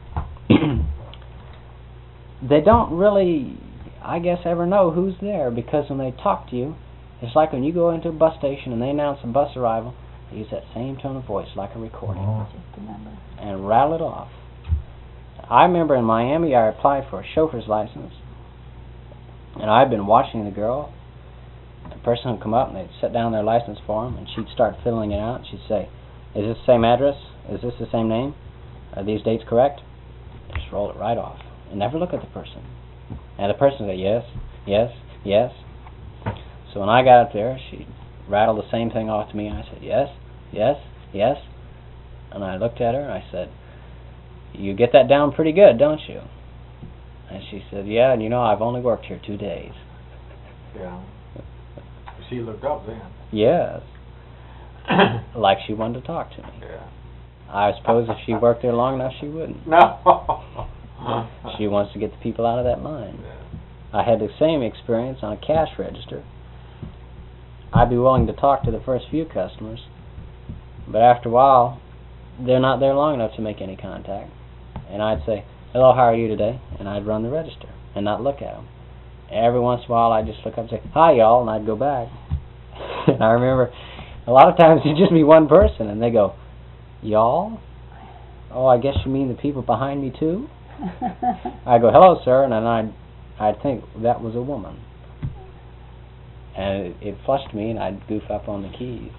they don't really, I guess, ever know who's there, because when they talk to you, it's like when you go into a bus station and they announce a bus arrival, they use that same tone of voice, like a recording, and rattle it off. I remember in Miami, I applied for a chauffeur's license, and I'd been watching the girl. The person would come up and they'd set down their license form, and she'd start filling it out. And she'd say, is this the same address? Is this the same name? Are these dates correct? Just roll it right off and never look at the person. And the person would say, yes, yes, yes. So when I got up there, she rattled the same thing off to me, and I said, yes, yes, yes. And I looked at her and I said, you get that down pretty good, don't you? And she said, yeah, and you know, I've only worked here two days. Yeah. She looked up then. Yes. Like she wanted to talk to me. Yeah. I suppose if she worked there long enough, she wouldn't. No. She wants to get the people out of that line. Yeah. I had the same experience on a cash register. I'd be willing to talk to the first few customers, but after a while, they're not there long enough to make any contact. And I'd say, hello, how are you today? And I'd run the register and not look at them. Every once in a while, I'd just look up and say, hi, y'all, and I'd go back. And I remember a lot of times you'd just be one person, and they go, y'all? Oh, I guess you mean the people behind me, too? I'd go, hello, sir, and then I'd, I'd think that was a woman. And it, it flushed me, and I'd goof up on the keys.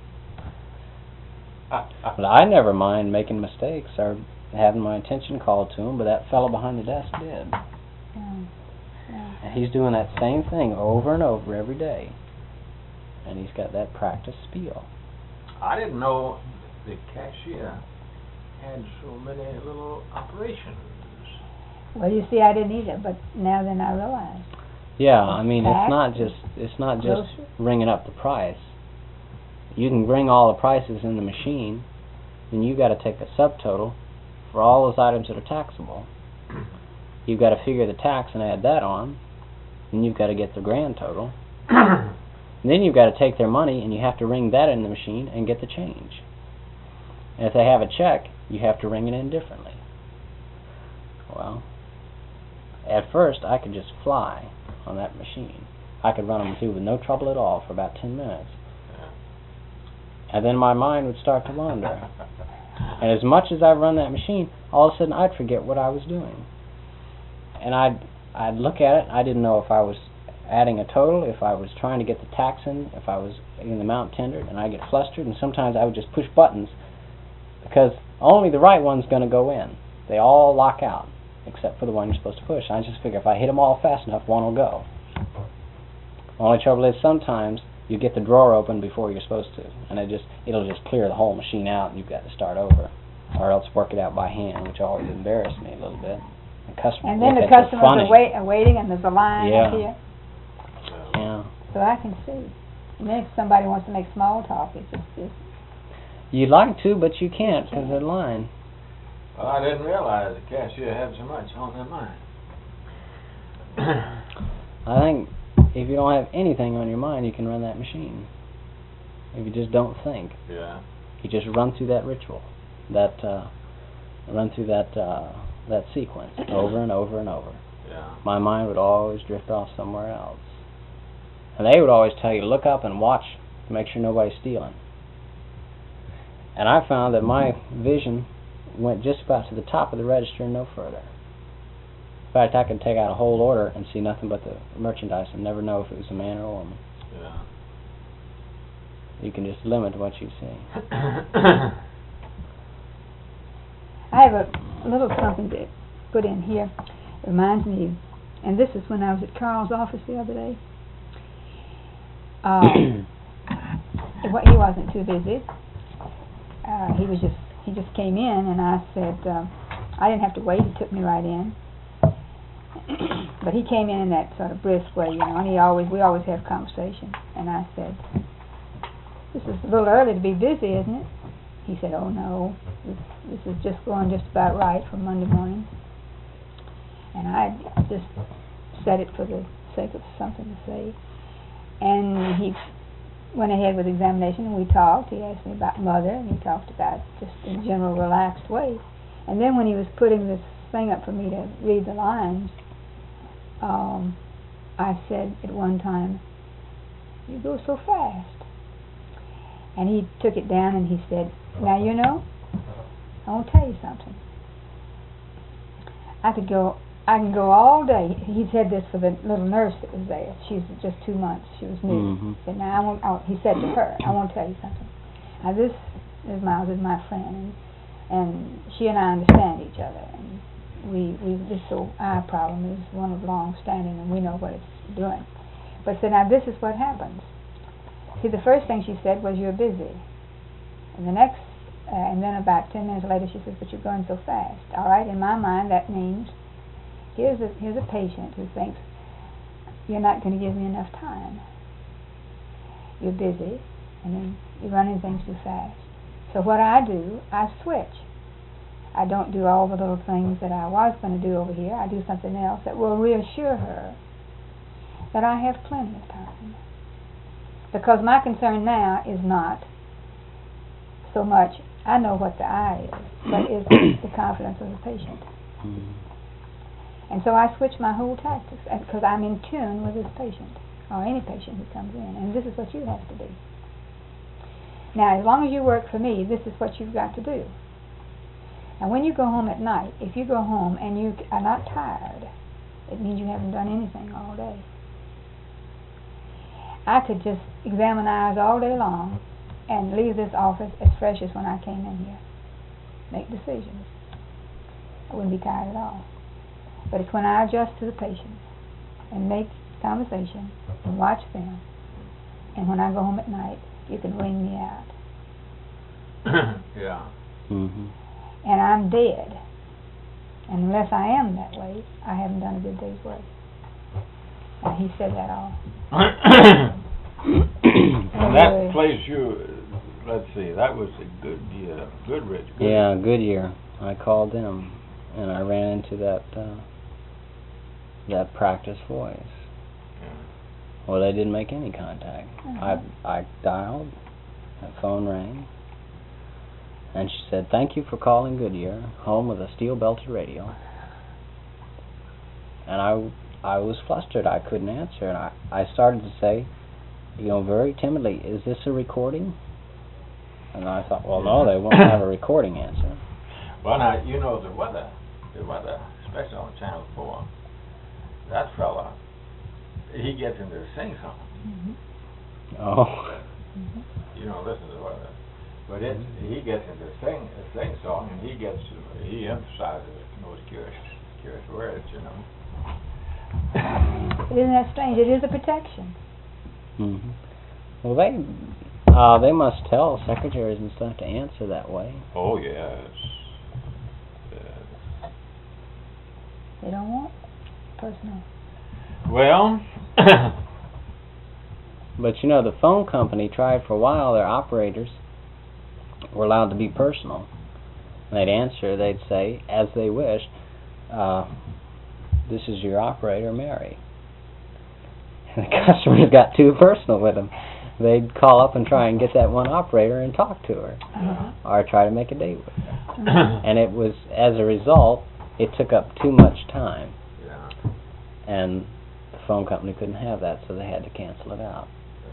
But I never mind making mistakes or having my attention called to him, but that fellow behind the desk did. Yeah. Yeah. And he's doing that same thing over and over every day. And he's got that practice spiel. I didn't know the cashier had so many little operations. Well, you see, I didn't either, but now then I realize. Yeah, I mean, Tax, it's not just it's not just grocery. ringing up the price. You can bring all the prices in the machine, and you've got to take a subtotal for all those items that are taxable. You've got to figure the tax and add that on, and you've got to get the grand total. And then you've got to take their money, and you have to ring that in the machine and get the change. And if they have a check, you have to ring it in differently. Well, at first, I could just fly on that machine. I could run them through with no trouble at all for about ten minutes. And then my mind would start to wander. And as much as I run that machine, all of a sudden I'd forget what I was doing. And I'd, I'd look at it, I didn't know if I was adding a total, if I was trying to get the tax in, if I was getting the amount tendered, and I'd get flustered, and sometimes I would just push buttons, because only the right one's going to go in. They all lock out, except for the one you're supposed to push. I just figure if I hit them all fast enough, one will go. Only trouble is sometimes you get the drawer open before you're supposed to, and it just it'll just clear the whole machine out, and you've got to start over, or else work it out by hand, which always embarrassed me a little bit. The customer And then the look at you customers funny. are, wait, are waiting, and there's a line Yeah. up here. Yeah. So I can see. And then if somebody wants to make small talk, it's just, just You'd like to, but you can't because of the line. Well, I didn't realize the cashier had so much on their mind. I think if you don't have anything on your mind, you can run that machine. If you just don't think. Yeah. You just run through that ritual, that uh, run through that uh, that sequence over and over and over. Yeah. My mind would always drift off somewhere else. And they would always tell you to look up and watch to make sure nobody's stealing. And I found that my vision went just about to the top of the register and no further. In fact, I could take out a whole order and see nothing but the merchandise and never know if it was a man or a woman. Yeah. You can just limit what you see. I have a little something to put in here. It reminds me, and this is when I was at Carl's office the other day. Um, it, he wasn't too busy. Uh, he was just he just came in, and I said uh, I didn't have to wait. He took me right in. But he came in in that sort of brisk way, you know. And he always we always have conversation. And I said, "This is a little early to be busy, isn't it?" He said, "Oh no, this, this is just going just about right for Monday morning." And I just said it for the sake of something to say. And he went ahead with examination, and we talked. He asked me about Mother, and he talked about just in general relaxed way. And then when he was putting this thing up for me to read the lines, um, I said at one time, "You go so fast." And he took it down and he said, "Now you know, I want to tell you something. I could go, I can go all day." He said this for the little nurse that was there. She was just two months. She was new. Mm-hmm. He said, "Now I want," I, he said to her, "I want to tell you something. Now this is Miles is my friend, and, and she and I understand each other. And we we this so eye problem is one of long standing, and we know what it's doing. But said, now this is what happens. See, the first thing she said was, 'You're busy,' and the next, uh, and then about ten minutes later, she says, 'But you're going so fast.' All right, in my mind, that means here's a here's a patient who thinks you're not going to give me enough time. You're busy, and then you're running things too fast. So what I do, I switch. I don't do all the little things that I was going to do over here. I do something else that will reassure her that I have plenty of time. Because my concern now is not so much, I know what the I is, but is the confidence of the patient. Mm-hmm. And so I switch my whole tactics, because I'm in tune with this patient, or any patient who comes in, and this is what you have to do. Now, as long as you work for me, this is what you've got to do. And when you go home at night, if you go home and you are not tired, it means you haven't done anything all day. I could just examine eyes all day long and leave this office as fresh as when I came in here. Make decisions. I wouldn't be tired at all. But it's when I adjust to the patient and make conversation and watch them, and when I go home at night, you can wring me out. Yeah. Mm-hmm. And I'm dead. And unless I am that way, I haven't done a good day's work. And he said that all. And that place you, let's see, that was a good year, Goodrich. Goodrich. Yeah, Goodyear. I called them, and I ran into that uh, that practice voice. Yeah. Well, they didn't make any contact. Uh-huh. I I dialed, the phone rang, and she said, "Thank you for calling Goodyear, home of the steel-belted radio." And I, I was flustered. I couldn't answer, and I, I started to say, you know, very timidly, "Is this a recording?" And I thought, well, no, they won't have a recording answer. Well, now, you know, the weather, the weather, especially on Channel four, that fella, he gets into the sing-song. Mm-hmm. Oh. Mm-hmm. You know, listen to the weather. But it, he gets into the sing, a sing-song, and he gets, he emphasizes the most curious, curious words, you know. But isn't that strange? It is a protection. Mm-hmm. Well, they uh, they must tell secretaries and stuff to answer that way. Oh, yes. Yes. They don't want personal. Well, but you know, the phone company tried for a while. Their operators were allowed to be personal. They'd answer. They'd say, as they wished, uh, this is your operator, Mary. And the customers got too personal with him. They'd call up and try and get that one operator and talk to her, Uh-huh. or try to make a date with her. Mhm. And it was, as a result, it took up too much time. Yeah. And the phone company couldn't have that, so they had to cancel it out.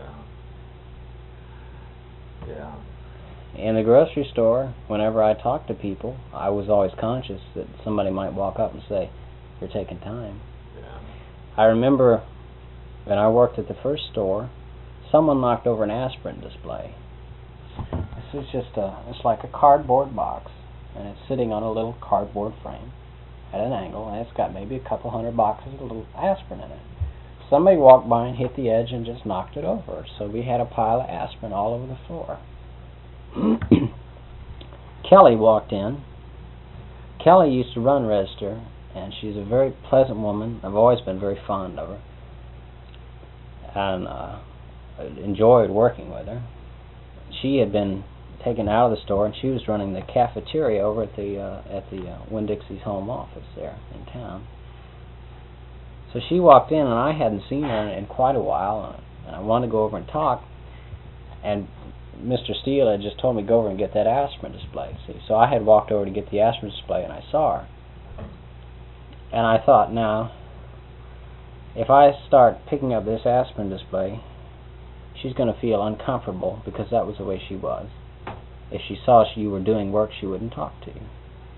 Yeah. Yeah. In the grocery store, whenever I talked to people, I was always conscious that somebody might walk up and say, "You're taking time." Yeah. I remember when I worked at the first store, someone knocked over an aspirin display. This is just a, it's like a cardboard box, and it's sitting on a little cardboard frame at an angle, and it's got maybe a couple hundred boxes of little aspirin in it. Somebody walked by and hit the edge and just knocked it over, so we had a pile of aspirin all over the floor. Kelly walked in. Kelly used to run register, and she's a very pleasant woman. I've always been very fond of her, and uh, enjoyed working with her. She had been taken out of the store, and she was running the cafeteria over at the uh, at the uh, Winn-Dixie's home office there in town. So she walked in, and I hadn't seen her in, in quite a while, and I wanted to go over and talk. And Mister Steele had just told me to go over and get that aspirin display. See, so I had walked over to get the aspirin display, and I saw her. And I thought, now, if I start picking up this aspirin display, she's going to feel uncomfortable because that was the way she was. If she saw you were doing work, she wouldn't talk to you.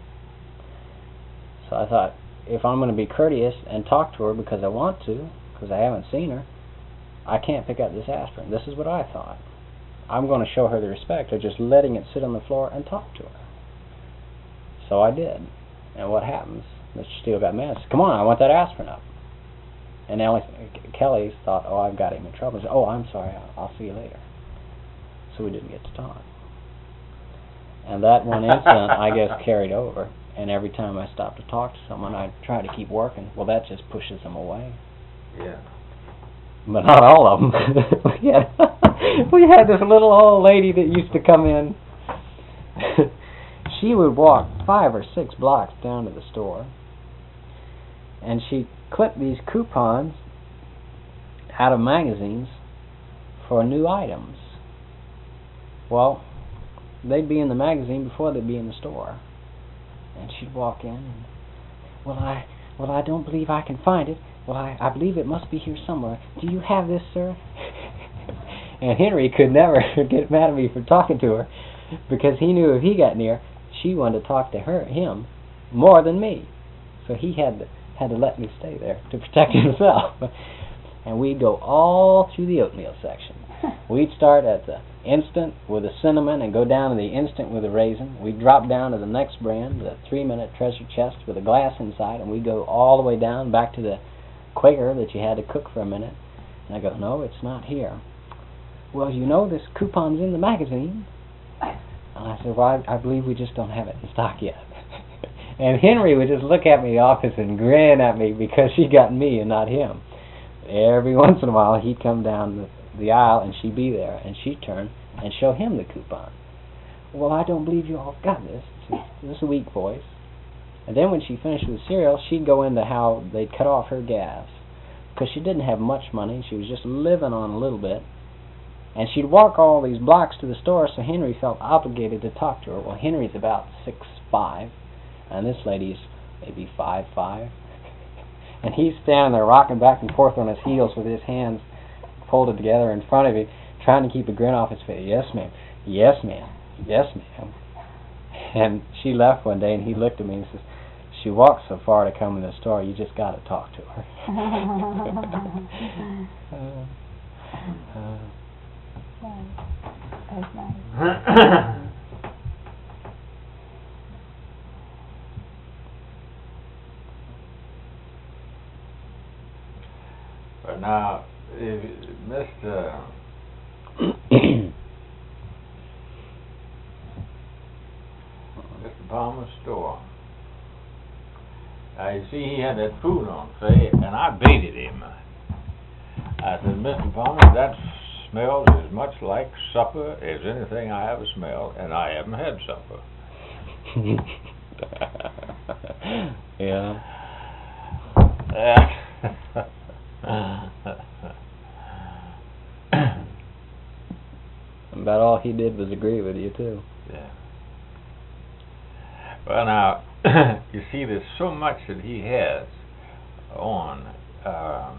So I thought, if I'm going to be courteous and talk to her because I want to, because I haven't seen her, I can't pick up this aspirin. This is what I thought. I'm going to show her the respect of just letting it sit on the floor and talk to her. So I did. And what happens? Mister Steele got mad and said, "Come on, I want that aspirin up." And Ellie, Kelly thought, oh, I've got him in trouble. Said, oh, I'm sorry, I'll, I'll see you later. So we didn't get to talk. And that one incident, I guess, carried over. And every time I stopped to talk to someone, I try to keep working. Well, that just pushes them away. Yeah. But not all of them. we, had, we had this little old lady that used to come in. She would walk five or six blocks down to the store, and she'd clip these coupons out of magazines for new items. Well, they'd be in the magazine before they'd be in the store. And she'd walk in and, well, I, well, I don't believe I can find it. Well, I, I believe it must be here somewhere. Do you have this, sir? And Henry could never get mad at me for talking to her, because he knew if he got near, she wanted to talk to her, him, more than me. So he had to, had to let me stay there to protect himself. And we'd go all through the oatmeal section. We'd start at the instant with the cinnamon and go down to the instant with the raisin. We'd drop down to the next brand, the three-minute treasure chest with a glass inside, and we'd go all the way down back to the Quaker that you had to cook for a minute. And I go, no, it's not here. Well, you know, this coupon's in the magazine. And I said, well, I, I believe we just don't have it in stock yet. And Henry would just look at me in the office and grin at me because she got me and not him. Every once in a while, he'd come down the, the aisle and she'd be there, and she'd turn and show him the coupon. Well, I don't believe you all got this. This is a weak voice. And then when she finished with cereal, she'd go into how they'd cut off her gas, because she didn't have much money. She was just living on a little bit. And she'd walk all these blocks to the store, so Henry felt obligated to talk to her. Well, Henry's about six five, and this lady's maybe five five. And he's standing there rocking back and forth on his heels with his hands folded together in front of him, trying to keep a grin off his face. Yes, ma'am. Yes, ma'am. Yes, ma'am. And she left one day, and he looked at me and says, she walked so far to come in the store, you just got to talk to her. uh, uh, That's nice. But now, if Mister Mister Palmer's store. Now you see, he had that food on, say, and I baited him. I said, Mister Palmer, that smells as much like supper as anything I ever smelled, and I haven't had supper. Yeah. About all he did was agree with you too. Yeah. Well, now you see, there's so much that he has on. Um,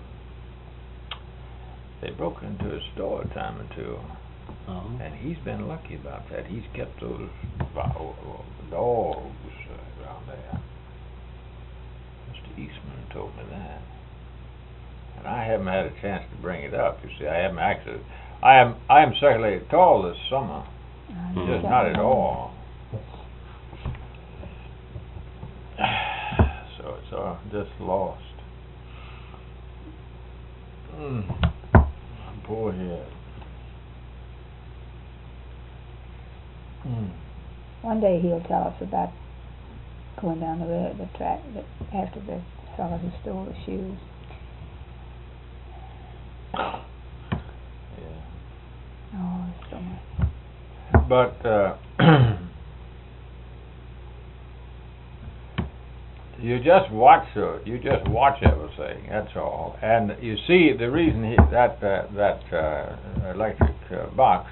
they broke into his store a time or two, Oh. and he's been lucky about that. He's kept those dogs uh, around there. Mister Eastman told me that, and I haven't had a chance to bring it up. You see, I haven't actually. I am I am certainly tall this summer, Uh, just not at all. So it's all just lost. Mm. My poor head. Mm. One day he'll tell us about going down the road, the track, that after the fellow who stole the shoes. Yeah. Oh, so much. But uh, you just watch uh, you just watch everything. That's all. And you see the reason he, that uh, that uh, electric uh, box.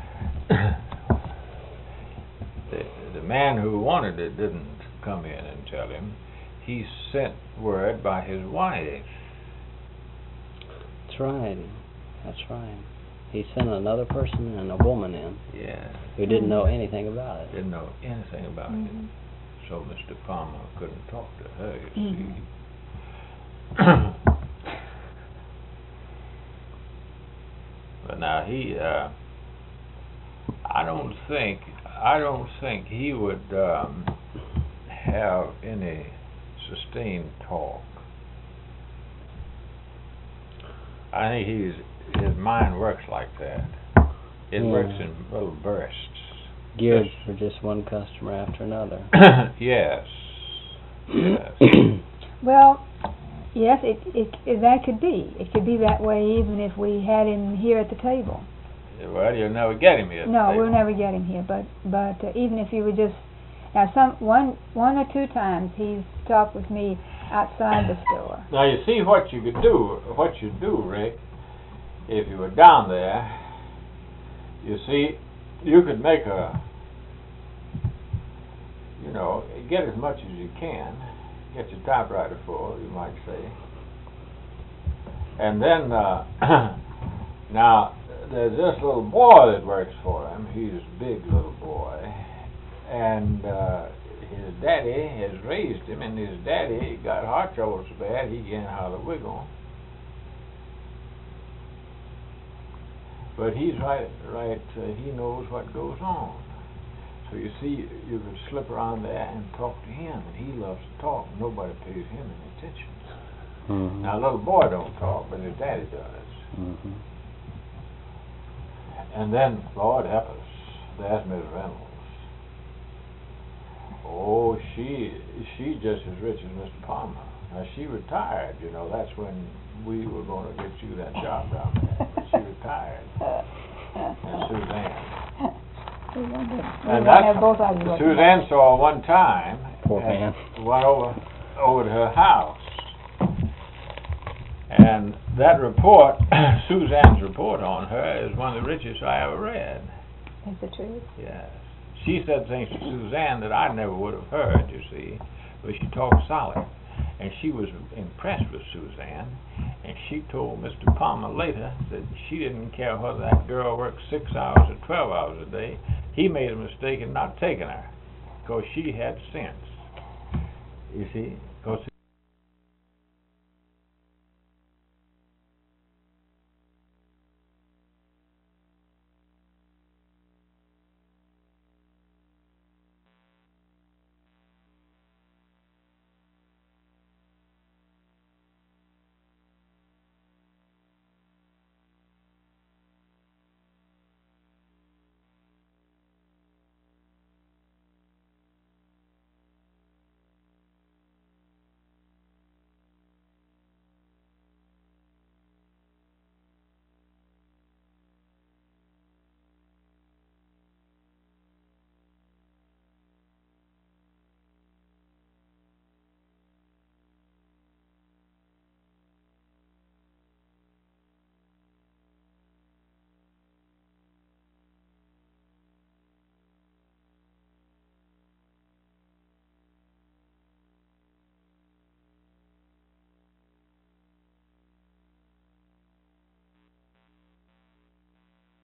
the the man who wanted it didn't come in and tell him. He sent word by his wife. That's right. That's right. He sent another person and a woman in. Yeah. Who didn't know anything about it. Didn't know anything about Mm-hmm. it. So Mister Palmer couldn't talk to her, you Mhm. see. But now he, uh, I don't think, I don't think he would um, have any sustained talk. I think he's, his mind works like that. It Yeah. works in little bursts. Geared Yes. for just one customer after another. Yes. Yes. Well, yes, it, it it that could be. It could be that way even if we had him here at the table. Well, you'll never get him here. No, we'll never get him here. But but uh, even if he would just now some one one or two times he's talked with me outside the store. Now you see what you could do. What you do, Rick, if you were down there. You see, you could make a. You know, get as much as you can. Get your typewriter full, you might say. And then uh, now there's this little boy that works for him. He's a big little boy, and uh, his daddy has raised him, and his daddy got heart trouble so bad he can't hardly wiggle. But he's right, right. Uh, he knows what goes on. So you see, you could slip around there and talk to him, and he loves to talk. Nobody pays him any attention. Mm-hmm. Now, little boy don't talk, but his daddy does. Mm-hmm. And then, Lord help us, there's Miss Reynolds. Oh, she she just as rich as Mister Palmer. Now, she retired, you know. That's when we were going to get you that job down there. But she retired. And Suzanne. We want to, we And want to that's, have both of you working. Suzanne saw one time. Poor and man. Went over over to her house. And that report, Suzanne's report on her, is one of the richest I ever read. Is the truth? Yes. She said things to Suzanne that I never would have heard, you see. But she talked solid. And she was impressed with Suzanne. And she told Mister Palmer later that she didn't care whether that girl worked six hours or twelve hours a day. He made a mistake in not taking her, because she had sense. You see? Because